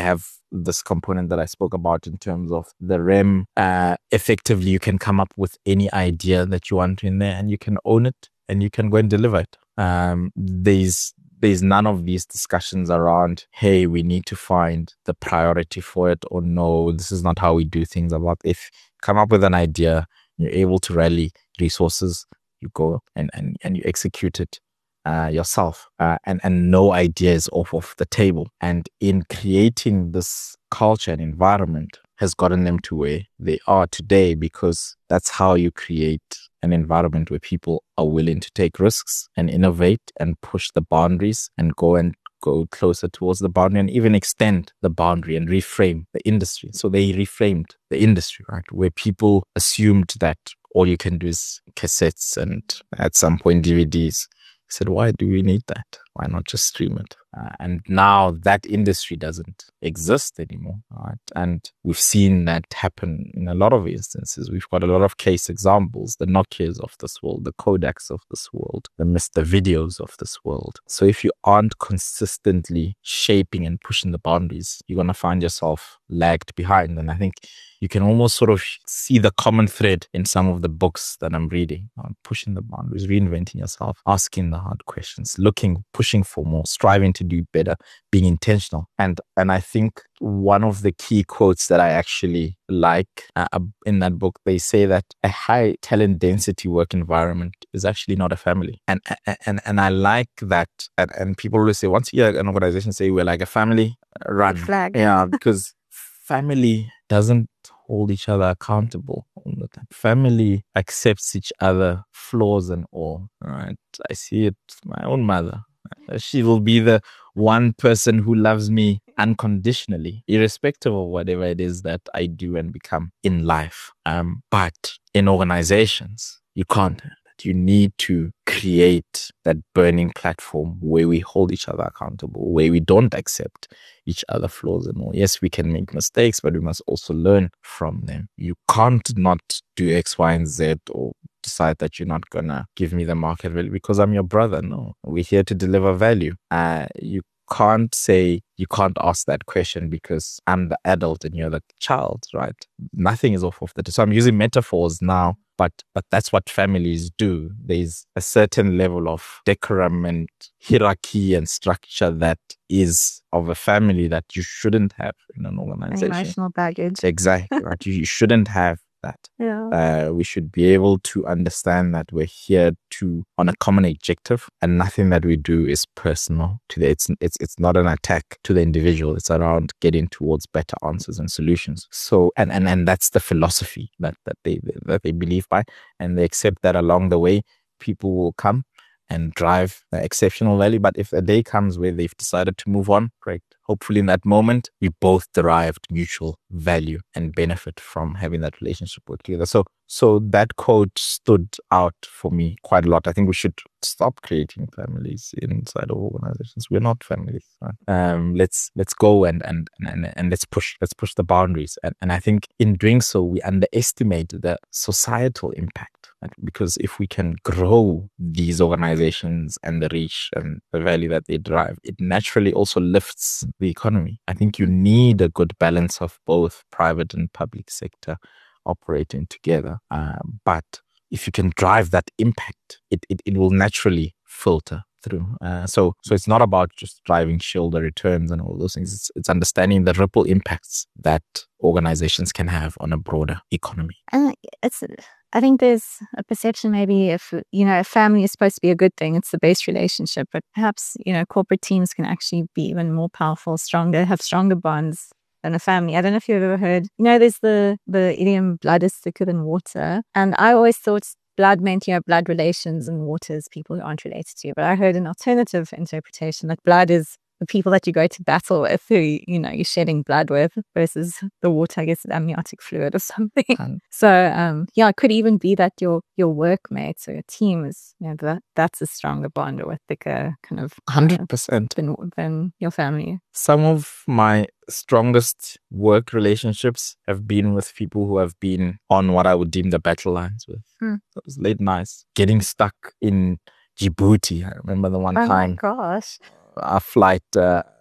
this component that I spoke about in terms of the R E M, uh, effectively you can come up with any idea that you want in there and you can own it and you can go and deliver it. Um, there's There's none of these discussions around, hey, we need to find the priority for it, or no, this is not how we do things. About if you come up with an idea, you're able to rally resources, you go and, and, and you execute it uh, yourself, uh, and, and no idea is off of the table. And in creating this culture and environment has gotten them to where they are today, because that's how you create an environment where people are willing to take risks and innovate and push the boundaries and go and go closer towards the boundary and even extend the boundary and reframe the industry. So they reframed the industry, right? Where people assumed that all you can do is cassettes and at some point D V Ds. I said, why do we need that? Why not just stream it? Uh, and now that industry doesn't exist anymore, right? And we've seen that happen in a lot of instances. We've got a lot of case examples, the Nokias of this world, the Kodaks of this world, the Mister Videos of this world. So if you aren't consistently shaping and pushing the boundaries, you're going to find yourself lagged behind. And I think you can almost sort of see the common thread in some of the books that I'm reading on pushing the boundaries, reinventing yourself, asking the hard questions, looking, pushing for more, striving to do better, being intentional. And and I think one of the key quotes that I actually like uh, in that book, they say that a high talent density work environment is actually not a family. And and and I like that. And, and people always say, once you hear an organization say we're like a family, run. Flag. Yeah, because family doesn't hold each other accountable all the time. Family accepts each other, flaws and all. Right? I see it with my own mother. She will be the one person who loves me unconditionally, irrespective of whatever it is that I do and become in life. Um, but in organizations, you can't. You need to create that burning platform where we hold each other accountable, where we don't accept each other flaws and all. Yes, we can make mistakes, but we must also learn from them. You can't not do X, Y, and Z, or decide that you're not going to give me the market value because I'm your brother. No, we're here to deliver value. Uh, you can't say you can't ask that question because I'm the adult and you're the child, right? Nothing is off of that. So I'm using metaphors now, but but that's what families do. There's a certain level of decorum and hierarchy and structure that is of a family that you shouldn't have in an organization. Emotional baggage. Exactly, right? You, you shouldn't have that. Yeah. Uh, we should be able to understand that we're here to on a common objective, and nothing that we do is personal to the. It's it's it's not an attack to the individual. It's around getting towards better answers and solutions. So and and and that's the philosophy that that they that they believe by, and they accept that along the way people will come and drive uh, exceptional value. But if a day comes where they've decided to move on, great. Hopefully in that moment, we both derived mutual value and benefit from having that relationship work together. So, so that quote stood out for me quite a lot. I think we should stop creating families inside of organizations. We're not families. Right? Um, let's let's go and and and and let's push let's push the boundaries. And and I think in doing so, we underestimate the societal impact. Right? Because if we can grow these organizations and the reach and the value that they drive, it naturally also lifts the economy. I think you need a good balance of both private and public sector operating together. Uh, but if you can drive that impact, it, it, it will naturally filter through. Uh, so so it's not about just driving shareholder returns and all those things. It's, it's understanding the ripple impacts that organizations can have on a broader economy. And it's, I think there's a perception maybe if, you know, a family is supposed to be a good thing, it's the base relationship, but perhaps, you know, corporate teams can actually be even more powerful, stronger, have stronger bonds than a family. I don't know if you've ever heard, you know, there's the, the idiom blood is thicker than water. And I always thought blood meant, you know, blood relations, and water is people who aren't related to you. But I heard an alternative interpretation that blood is the people that you go to battle with, who, you know, you're shedding blood with, versus the water, I guess, is amniotic fluid or something. Um, so, um, yeah, it could even be that your your workmates or your team is, you know, that that's a stronger bond or a thicker kind of one hundred percent than, than your family. Some of my strongest work relationships have been with people who have been on what I would deem the battle lines with. Hmm. It was late nights, getting stuck in Djibouti. I remember the one oh time. Oh my gosh. Our flight, uh,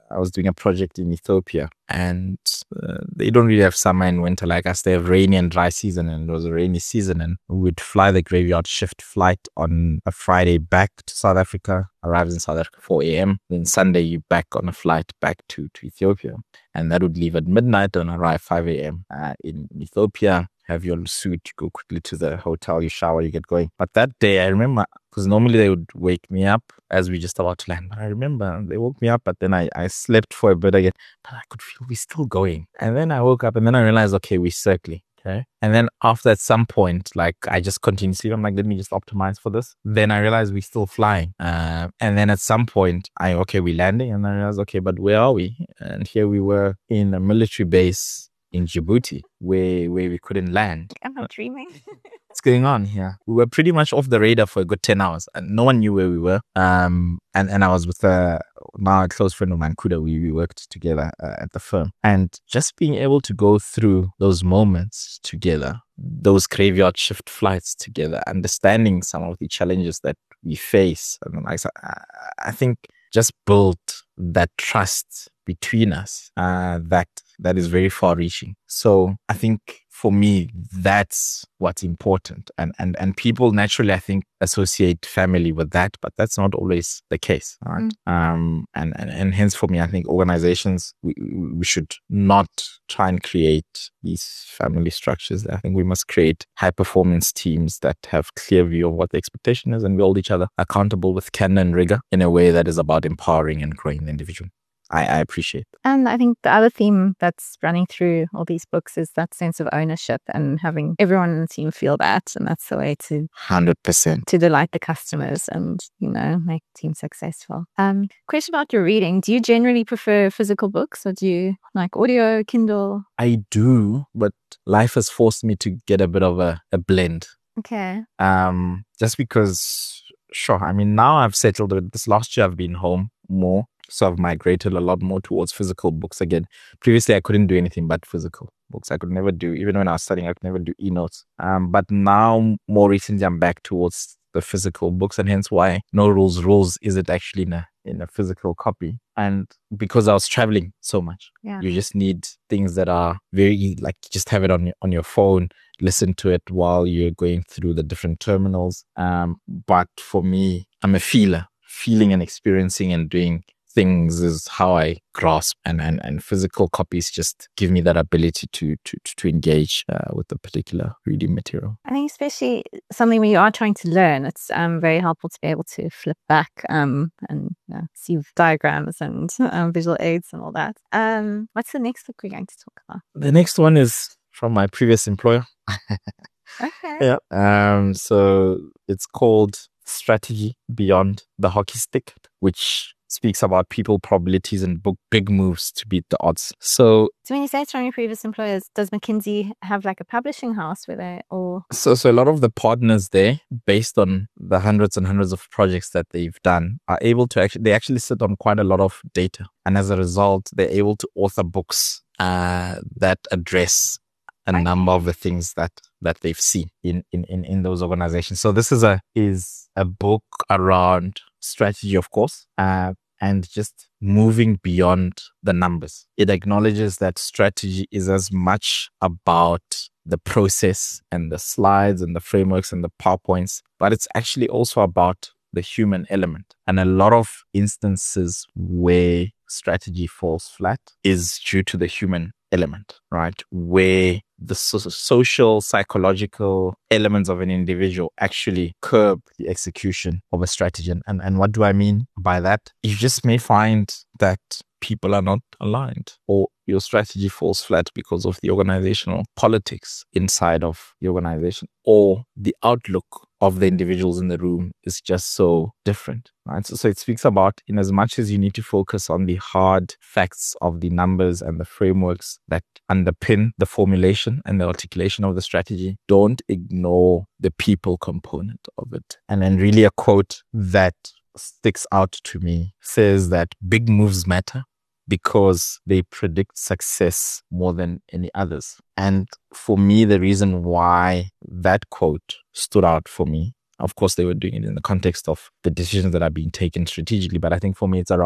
I was doing a project in Ethiopia, and uh, they don't really have summer and winter like us. They have rainy and dry season, and it was a rainy season, and we would fly the graveyard shift flight on a Friday back to South Africa, arrives in South Africa four a.m. Then Sunday you back on a flight back to, to Ethiopia, and that would leave at midnight and arrive five a.m. Uh, in Ethiopia. Have your suit, you go quickly to the hotel, you shower, you get going. But that day, I remember, because normally they would wake me up as we just about to land. But I remember they woke me up, but then I, I slept for a bit again. But I could feel we're still going. And then I woke up and then I realized, okay, we're circling. Okay. And then after at some point, like I just continued sleeping. I'm like, let me just optimize for this. Then I realized we're still flying. Uh, and then at some point, I, okay, we're landing. And I realized, okay, but where are we? And here we were in a military base in Djibouti, where where we couldn't land. I'm not dreaming. What's going on here? We were pretty much off the radar for a good ten hours, and no one knew where we were. Um, and, and I was with a now a close friend of mine, Kuda. We, we worked together uh, at the firm, and just being able to go through those moments together, those graveyard shift flights together, understanding some of the challenges that we face, and like I, I think just built that trust between us uh, that that is very far-reaching. So I think for me, that's what's important. And, and, and people naturally, I think, associate family with that, but that's not always the case. Right? Mm. Um, and, and, and hence for me, I think organizations, we, we should not try and create these family structures. I think we must create high-performance teams that have clear view of what the expectation is, and we hold each other accountable with candor and rigor in a way that is about empowering and growing the individual. I, I appreciate. And I think the other theme that's running through all these books is that sense of ownership and having everyone in the team feel that. And that's the way to one hundred percent to delight the customers and, you know, make the team successful. Um, question about your reading. Do you generally prefer physical books or do you like audio, Kindle? I do, but life has forced me to get a bit of a, a blend. Okay. Um, just because, sure, I mean, now I've settled with this last year, I've been home more. So I've migrated a lot more towards physical books again. Previously, I couldn't do anything but physical books. I could never do, even when I was studying, I could never do e-notes. Um, but now, more recently, I'm back towards the physical books, and hence why No Rules Rules is it actually in a, in a physical copy. And because I was traveling so much, yeah. You just need things that are very, like, just have it on your, on your phone, listen to it while you're going through the different terminals. Um, but for me, I'm a feeler. Feeling and experiencing and doing things is how I grasp, and, and, and physical copies just give me that ability to to to engage uh, with the particular reading material. I think especially something when you are trying to learn, it's um, very helpful to be able to flip back um, and uh, see diagrams and um, visual aids and all that. Um, what's the next book we're going to talk about? The next one is from my previous employer. Okay. Yeah. Um. So it's called Strategy Beyond the Hockey Stick, which speaks about people, probabilities, and book big moves to beat the odds. So, so when you say it's from your previous employers, does McKinsey have like a publishing house where they or? So, so a lot of the partners there, based on the hundreds and hundreds of projects that they've done, are able to actually, they actually sit on quite a lot of data. And as a result, they're able to author books uh, that address a okay. number of the things that that they've seen in, in, in, in those organizations. So this is a is a book around strategy, of course, uh, and just moving beyond the numbers. It acknowledges that strategy is as much about the process and the slides and the frameworks and the PowerPoints, but it's actually also about the human element. And a lot of instances where strategy falls flat is due to the human element, right? Where the so- social, psychological elements of an individual actually curb the execution of a strategy. And, and what do I mean by that? You just may find that people are not aligned, or your strategy falls flat because of the organizational politics inside of the organization, or the outlook of the individuals in the room is just so different, right? So, so it speaks about, in as much as you need to focus on the hard facts of the numbers and the frameworks that underpin the formulation and the articulation of the strategy, don't ignore the people component of it. And then really a quote that sticks out to me says that big moves matter because they predict success more than any others. And for me, the reason why that quote stood out for me, of course, they were doing it in the context of the decisions that are being taken strategically, but I think for me, it's around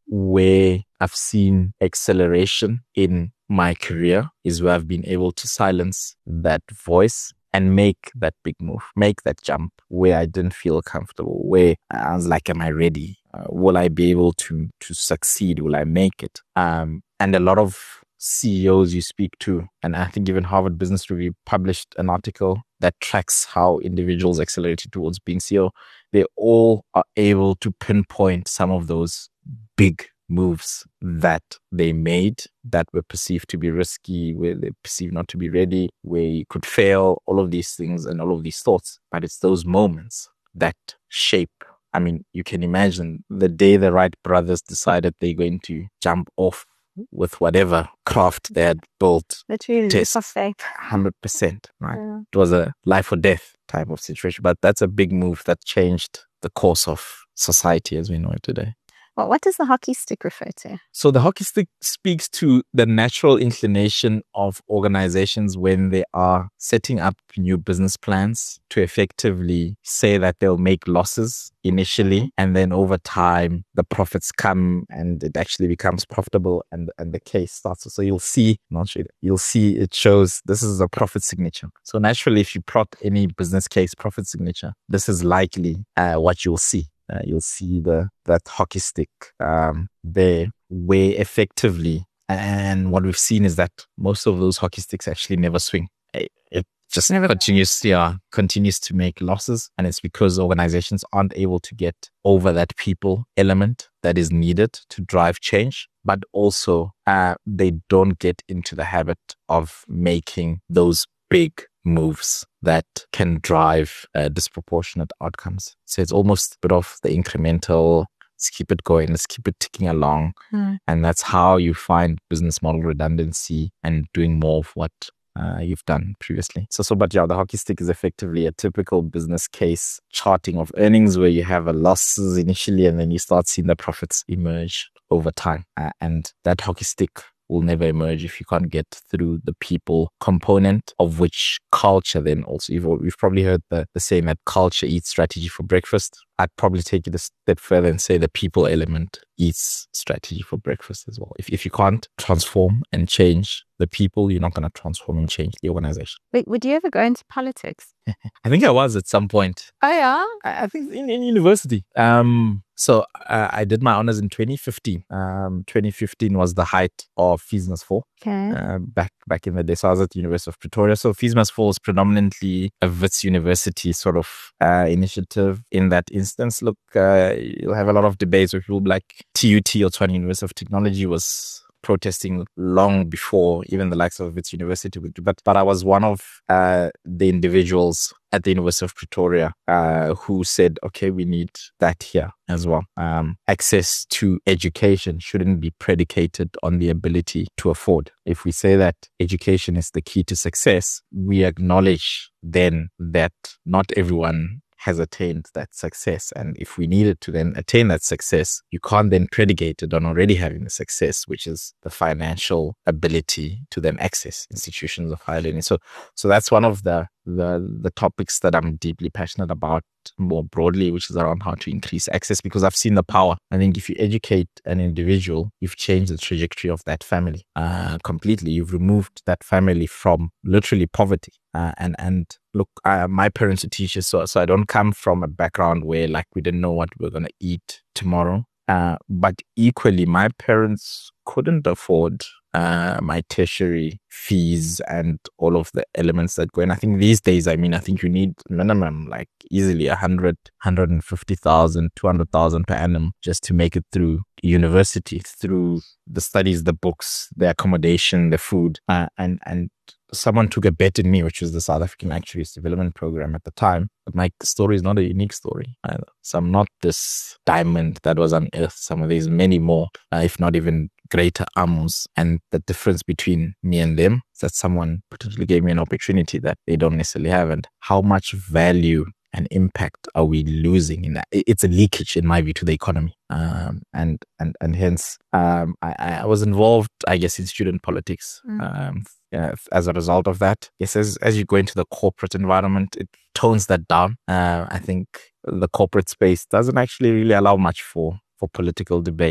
where I've seen acceleration in my career is where I've been able to silence that voice and make that big move, make that jump where I didn't feel comfortable, where I was like, am I ready? Uh, will I be able to to succeed? Will I make it? Um, and a lot of C E Os you speak to, and I think even Harvard Business Review published an article that tracks how individuals accelerated towards being C E O. They all are able to pinpoint some of those big moves that they made that were perceived to be risky, where they perceived not to be ready, where you could fail, all of these things and all of these thoughts. But it's those moments that shape. I mean, you can imagine the day the Wright brothers decided they're going to jump off with whatever craft they had built. Literally, test, of faith. one hundred percent, right? Yeah. It was a life or death type of situation. But that's a big move that changed the course of society as we know it today. Well, what does the hockey stick refer to? So the hockey stick speaks to the natural inclination of organizations when they are setting up new business plans to effectively say that they'll make losses initially, and then over time the profits come and it actually becomes profitable, and and the case starts. So you'll see, not sure, you'll see it shows this is a profit signature. So naturally, if you plot any business case profit signature, this is likely uh, what you'll see. Uh, you'll see the that hockey stick um, there, where effectively, and what we've seen is that most of those hockey sticks actually never swing. It, it just never continues, yeah, continues to make losses, and it's because organizations aren't able to get over that people element that is needed to drive change, but also uh, they don't get into the habit of making those big moves that can drive uh, disproportionate outcomes. So it's almost a bit of the incremental, let's keep it going, let's keep it ticking along. Mm. And that's how you find business model redundancy and doing more of what uh, you've done previously. So, so, but yeah, the hockey stick is effectively a typical business case charting of earnings where you have a losses initially and then you start seeing the profits emerge over time. Uh, and that hockey stick will never emerge if you can't get through the people component, of which culture then also. You've, you've probably heard the, the saying that culture eats strategy for breakfast. I'd probably take it a step further and say the people element eats strategy for breakfast as well. If if you can't transform and change the people, you're not going to transform and change the organization. Wait, would you ever go into politics? I think I was at some point. Oh, yeah? I, I think in, in university. Um, so uh, I did my honors in twenty fifteen. Um, twenty fifteen was the height of Fees Must Fall. Okay. Uh, back back in the day. So I was at the University of Pretoria. So Fees Must Fall is predominantly a Wits University sort of uh, initiative. In that instance, look, uh, you'll have a lot of debates with people like T U T or Tshwane University of Technology was protesting long before even the likes of Wits University would do. But, but I was one of uh, the individuals at the University of Pretoria uh, who said, okay, we need that here as well. Um, access to education shouldn't be predicated on the ability to afford. If we say that education is the key to success, we acknowledge then that not everyone has attained that success. And if we needed to then attain that success, you can't then predicate it on already having the success, which is the financial ability to then access institutions of higher learning. So, so that's one of the, the, the topics that I'm deeply passionate about more broadly, which is around how to increase access, because I've seen the power. I think if you educate an individual, you've changed the trajectory of that family uh, completely. You've removed that family from literally poverty. Uh, and, and look, uh, my parents are teachers, so, so I don't come from a background where like we didn't know what we we're going to eat tomorrow. Uh, but equally, my parents couldn't afford uh, my tertiary fees and all of the elements that go in. I think these days, I mean, I think you need minimum like easily a hundred, hundred and fifty thousand, two hundred thousand per annum just to make it through university, through the studies, the books, the accommodation, the food, uh, and and. Someone took a bet in me, which was the South African Actuaries Development Program at the time. But my story is not a unique story either. So I'm not this diamond that was unearthed. Some of these, many more, uh, if not even greater amos. And the difference between me and them is that someone potentially gave me an opportunity that they don't necessarily have. And how much value and impact are we losing in that? It's a leakage, in my view, to the economy. Um, and, and, and hence, um, I, I was involved, I guess, in student politics. Mm. Um, Uh, as a result of that, yes, as, as you go into the corporate environment, it tones that down. Uh, I think the corporate space doesn't actually really allow much for, for political debate.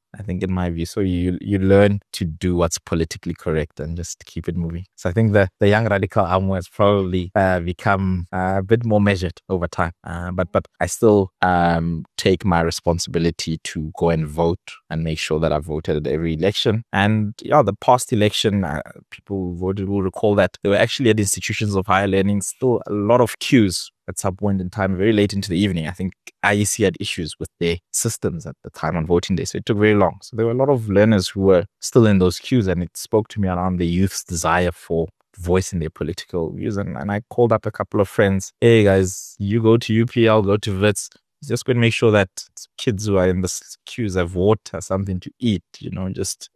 I think, in my view. So you you learn to do what's politically correct and just keep it moving. So I think the, the young radical Amo has probably uh, become uh, a bit more measured over time. Uh, but but I still um, take my responsibility to go and vote and make sure that I voted at every election. And yeah, the past election, uh, people who voted will recall that there were actually at institutions of higher learning still a lot of queues at some point in time, very late into the evening. I think I E C had issues with their systems at the time on voting day, so it took very long. So there were a lot of learners who were still in those queues, and it spoke to me around the youth's desire for voicing their political views. And, and I called up a couple of friends. Hey guys, you go to U P, I'll go to Wits. Just going to make sure that kids who are in the queues have water, something to eat, you know, just,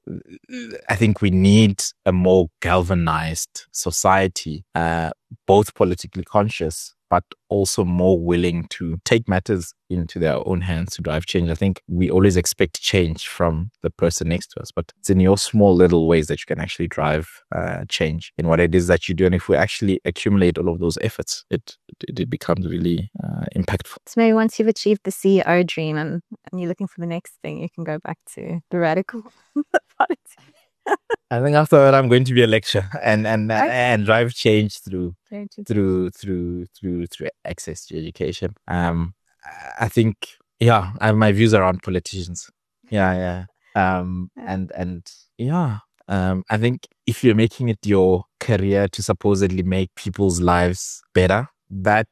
I think we need a more galvanized society, uh, both politically conscious, but also more willing to take matters into their own hands to drive change. I think we always expect change from the person next to us, but it's in your small little ways that you can actually drive uh, change in what it is that you do. And if we actually accumulate all of those efforts, it it, it becomes really uh, impactful. So maybe once you've achieved the C E O dream and, and you're looking for the next thing, you can go back to the radical politics. I think after that, I'm going to be a lecturer and and okay. and drive change through through through through through access to education. Um, I think yeah, I have my views around politicians. Yeah, yeah. Um, and and yeah. Um, I think if you're making it your career to supposedly make people's lives better, that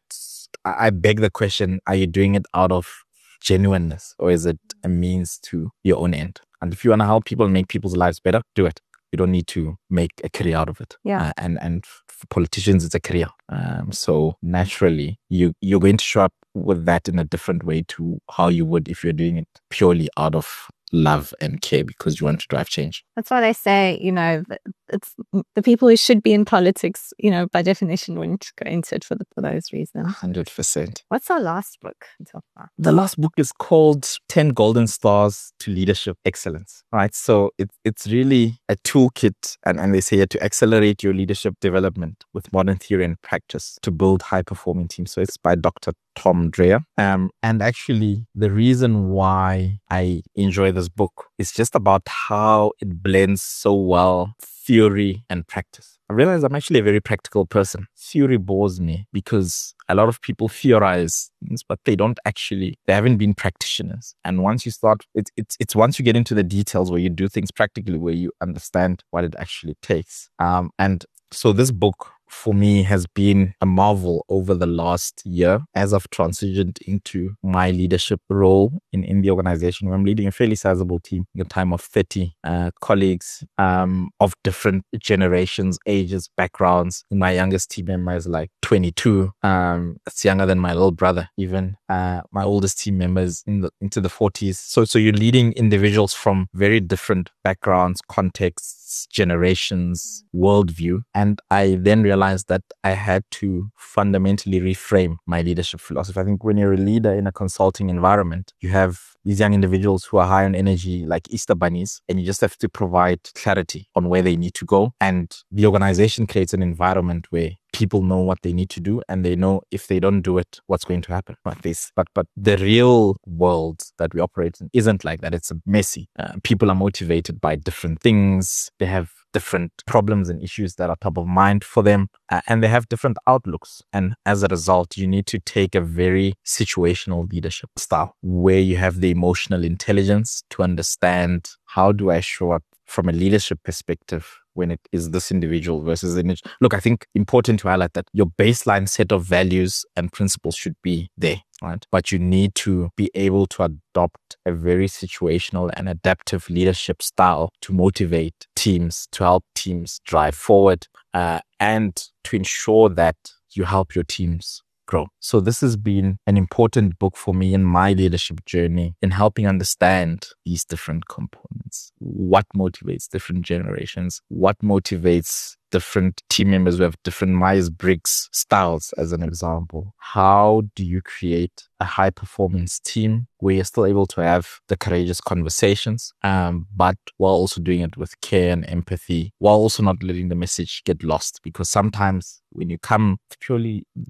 I beg the question: are you doing it out of genuineness, or is it a means to your own end? And if you want to help people make people's lives better, do it. You don't need to make a career out of it. Yeah. Uh, and and for politicians, it's a career. Um, so naturally, you you're going to show up with that in a different way to how you would if you're doing it purely out of love and care because you want to drive change. That's why they say, you know, it's the people who should be in politics, you know, by definition, wouldn't go into it for, the, for those reasons. one hundred percent. What's our last book? The last book is called ten Golden Stars to Leadership Excellence, right? So it, it's really a toolkit, and, and they say to accelerate your leadership development with modern theory and practice to build high-performing teams. So it's by Doctor Tom Dreyer. Um, and actually, the reason why I enjoy this book is just about how it blends so well theory and practice. I realize I'm actually a very practical person. Theory bores me because a lot of people theorize things, but they don't actually, they haven't been practitioners. And once you start, it's, it's, it's once you get into the details where you do things practically, where you understand what it actually takes. Um, and so this book for me has been a marvel over the last year as I've transitioned into my leadership role in, in the organization where I'm leading a fairly sizable team, a time of thirty uh, colleagues um, of different generations, ages, backgrounds. My youngest team member is like twenty-two. Um, it's younger than my little brother even. Uh, my oldest team members in the into the forties. So, so you're leading individuals from very different backgrounds, contexts, generations, worldview. And I then realized that I had to fundamentally reframe my leadership philosophy. I think when you're a leader in a consulting environment, you have these young individuals who are high on energy like Easter bunnies, and you just have to provide clarity on where they need to go. And the organization creates an environment where people know what they need to do, and they know if they don't do it, what's going to happen like this. But but the real world that we operate in isn't like that. It's messy. Uh, people are motivated by different things. They have different problems and issues that are top of mind for them, uh, and they have different outlooks. And as a result, you need to take a very situational leadership style where you have the emotional intelligence to understand, how do I show up from a leadership perspective when it is this individual versus an individual. Look, I think important to highlight that your baseline set of values and principles should be there, right? But you need to be able to adopt a very situational and adaptive leadership style to motivate teams, to help teams drive forward, uh, and to ensure that you help your teams grow. So this has been an important book for me in my leadership journey in helping understand these different components. What motivates different generations? What motivates different team members who have different Myers-Briggs styles, as an example? How do you create a high-performance team where you're still able to have the courageous conversations, um, but while also doing it with care and empathy, while also not letting the message get lost? Because sometimes when you come purely that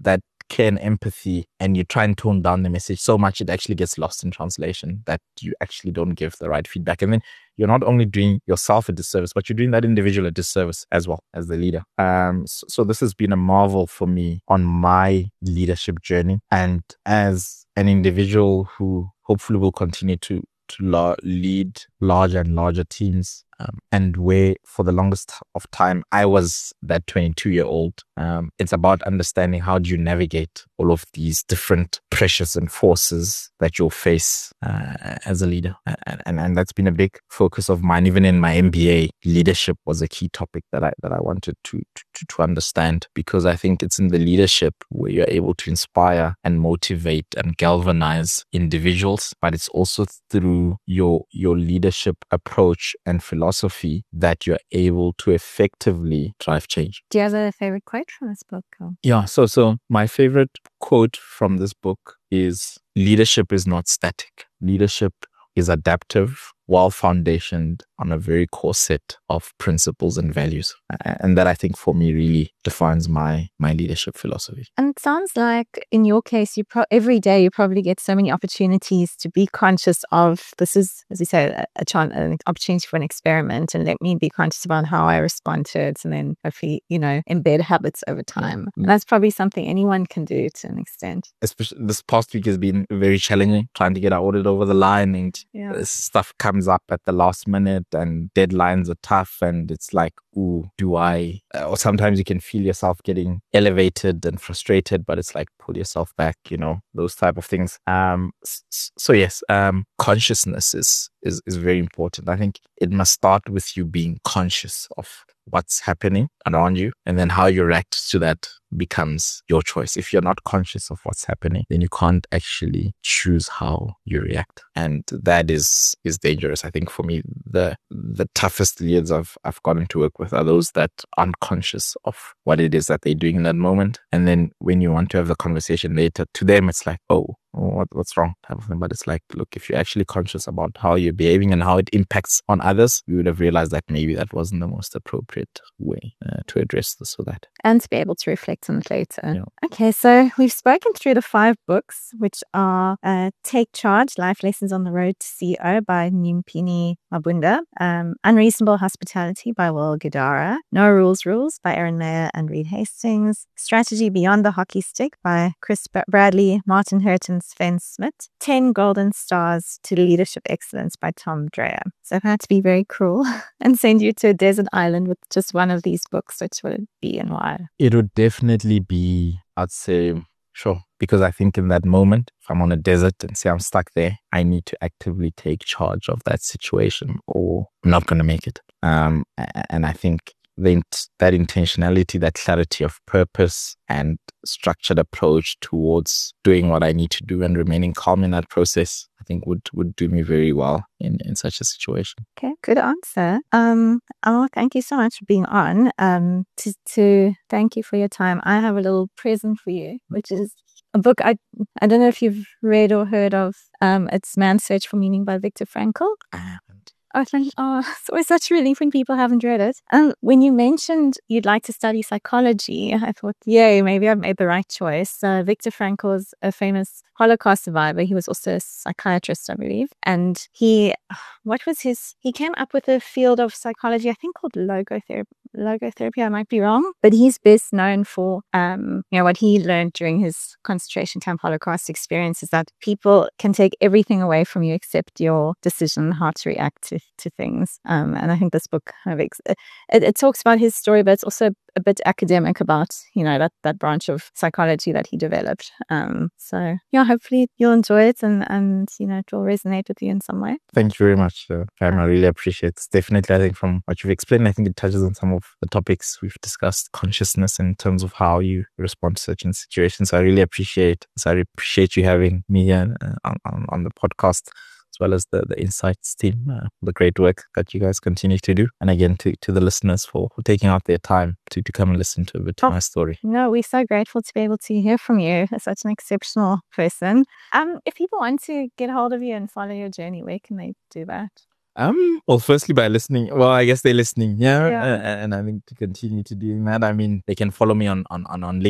care and empathy and you try and tone down the message so much, it actually gets lost in translation, that you actually don't give the right feedback. And then you're not only doing yourself a disservice, but you're doing that individual a disservice as well as the leader. Um, so, so this has been a marvel for me on my leadership journey. And as an individual who hopefully will continue to, to la- lead larger and larger teams, Um, and where for the longest of time I was that twenty-two year old. Um, it's about understanding how do you navigate all of these different pressures and forces that you'll face uh, as a leader. And, and and that's been a big focus of mine. Even in my M B A, leadership was a key topic that I that I wanted to to, to understand, because I think it's in the leadership where you're able to inspire and motivate and galvanize individuals, but it's also through your your leadership approach and philosophy philosophy that you're able to effectively drive change. Do you have a favorite quote from this book? Or? Yeah, so so my favorite quote from this book is, leadership is not static. Leadership is adaptive, well foundationed on a very core set of principles and values. And that, I think, for me really defines my my leadership philosophy. And it sounds like in your case, you pro- every day you probably get so many opportunities to be conscious of, this is, as you say, a, a chance, an opportunity for an experiment, and let me be conscious about how I respond to it, and then hopefully, you know, embed habits over time. Mm-hmm. And that's probably something anyone can do to an extent. Especially this past week has been very challenging, trying to get our audit over the line, and yeah. stuff comes up at the last minute and deadlines are tough, and it's like, ooh, do I, or sometimes you can feel yourself getting elevated and frustrated, but it's like, pull yourself back, you know, those type of things. Um, so yes, um, consciousness is, is, is very important. I think it must start with you being conscious of what's happening around you, and then how you react to that becomes your choice. If you're not conscious of what's happening, then you can't actually choose how you react, and that is is dangerous. I think for me, the the toughest leaders I've I've gotten to work with are those that aren't conscious of what it is that they're doing in that moment, and then when you want to have the conversation later, to them it's like, oh, what what's wrong type of thing. But it's like, look, if you're actually conscious about how you're behaving and how it impacts on others, we would have realized that maybe that wasn't the most appropriate way uh, to address this or that, and to be able to reflect on it later. Yeah. Okay, so we've spoken through the five books, which are uh, Take Charge, Life Lessons on the Road to C E O by Nympini Mabunda, um, Unreasonable Hospitality by Will Guidara, No Rules Rules by Erin Mayer and Reed Hastings, Strategy Beyond the Hockey Stick by Chris Bradley, Martin Hurt, and Sven Smith, ten Golden Stars to Leadership Excellence by Tom Dreyer. So if I had to be very cruel and send you to a desert island with just one of these books, which would it be and why? It would definitely be, I'd say, sure. Because I think in that moment, if I'm on a desert and say I'm stuck there, I need to actively take charge of that situation or I'm not going to make it. Um, and I think the, that intentionality, that clarity of purpose and structured approach towards doing what I need to do and remaining calm in that process, I think would, would do me very well in, in such a situation. Okay, good answer. Um, Amal, thank you so much for being on. Um, to, to thank you for your time. I have a little present for you, which is a book I I don't know if you've read or heard of. Um, it's Man's Search for Meaning by Viktor Frankl. I haven't. I was like, oh, it's always such a relief when people haven't read it. And when you mentioned you'd like to study psychology, I thought, yay, maybe I've made the right choice. Uh, Viktor Frankl is a famous Holocaust survivor. He was also a psychiatrist, I believe. And he, what was his, he came up with a field of psychology, I think called logotherapy. Logotherapy, I might be wrong, but he's best known for, um, you know, what he learned during his concentration camp Holocaust experience is that people can take everything away from you except your decision how to react to, to things. Um, and I think this book kind of ex- it, it talks about his story, but it's also a bit academic about, you know, that, that branch of psychology that he developed. Um, so yeah, hopefully you'll enjoy it and, and, you know, it will resonate with you in some way. Thank you very much, uh, Pam. I really appreciate it. Definitely, I think from what you've explained, I think it touches on some of the topics we've discussed, consciousness in terms of how you respond to certain situations. So I really appreciate, so I appreciate you having me here uh, on, on, on the podcast, as well as the, the Insights team, uh, the great work that you guys continue to do. And again, to, to the listeners for, for taking out their time to, to come and listen to a bit of oh, my story. No, we're so grateful to be able to hear from you as such an exceptional person. Um, if people want to get hold of you and follow your journey, where can they do that? Um, well, firstly by listening. Well, I guess they're listening, yeah. yeah. Uh, and I think to continue to doing that, I mean, they can follow me on, on, on, on LinkedIn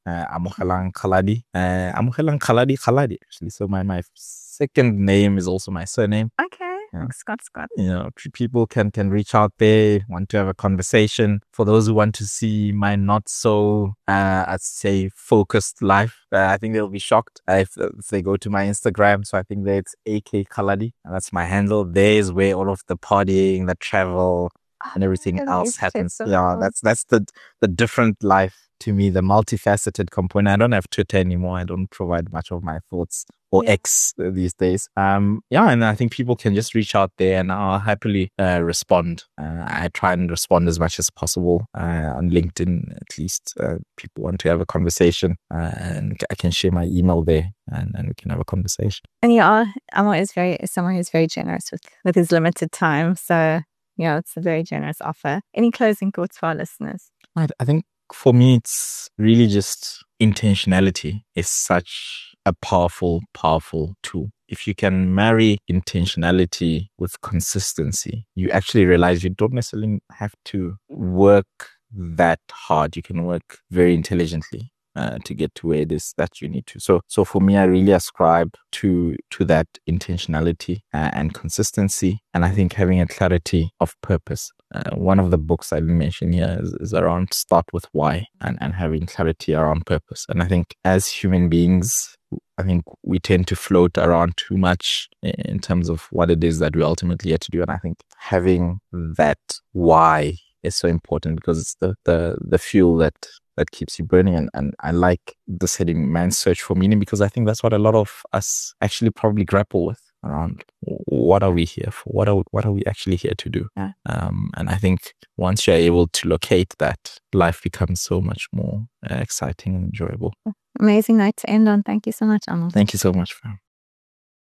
uh, Amogelang Khaladi. Uh, Amogelang Khaladi Khaladi, actually. So my, my second name is also my surname. Okay. Yeah. Scott, Scott. You know, people can, can reach out there, want to have a conversation. For those who want to see my not so, uh, I'd say, focused life, uh, I think they'll be shocked if, if they go to my Instagram. So I think that it's A K Khaladi. And that's my handle. There's where all of the partying, the travel, and everything oh, else happens. So yeah, cool. that's that's the the different life to me, the multifaceted component. I don't have Twitter anymore. I don't provide much of my thoughts or yeah. X these days. Um, yeah, and I think people can just reach out there, and I'll happily uh, respond. Uh, I try and respond as much as possible uh, on LinkedIn. At least uh, people want to have a conversation, uh, and I can share my email there, and, and we can have a conversation. And yeah, Amo is very someone who's very generous with with his limited time, so. Yeah, it's a very generous offer. Any closing thoughts for our listeners? I, I think for me, it's really just intentionality is such a powerful, powerful tool. If you can marry intentionality with consistency, you actually realize you don't necessarily have to work that hard. You can work very intelligently. Uh, to get to where it is that you need to. So, so for me, I really ascribe to to that intentionality uh, and consistency, and I think having a clarity of purpose. Uh, one of the books I mentioned here is, is around start with why and, and having clarity around purpose. And I think as human beings, I think we tend to float around too much in terms of what it is that we ultimately have to do. And I think having that why is so important because it's the the the fuel that that keeps you burning. And, and I like this heading, Man's Search for Meaning, because I think that's what a lot of us actually probably grapple with around what are we here for? What are, what are we actually here to do? Yeah. Um, and I think once you're able to locate that, life becomes so much more uh, exciting and enjoyable. Amazing night to end on. Thank you so much, Amo. Thank you so much, fam.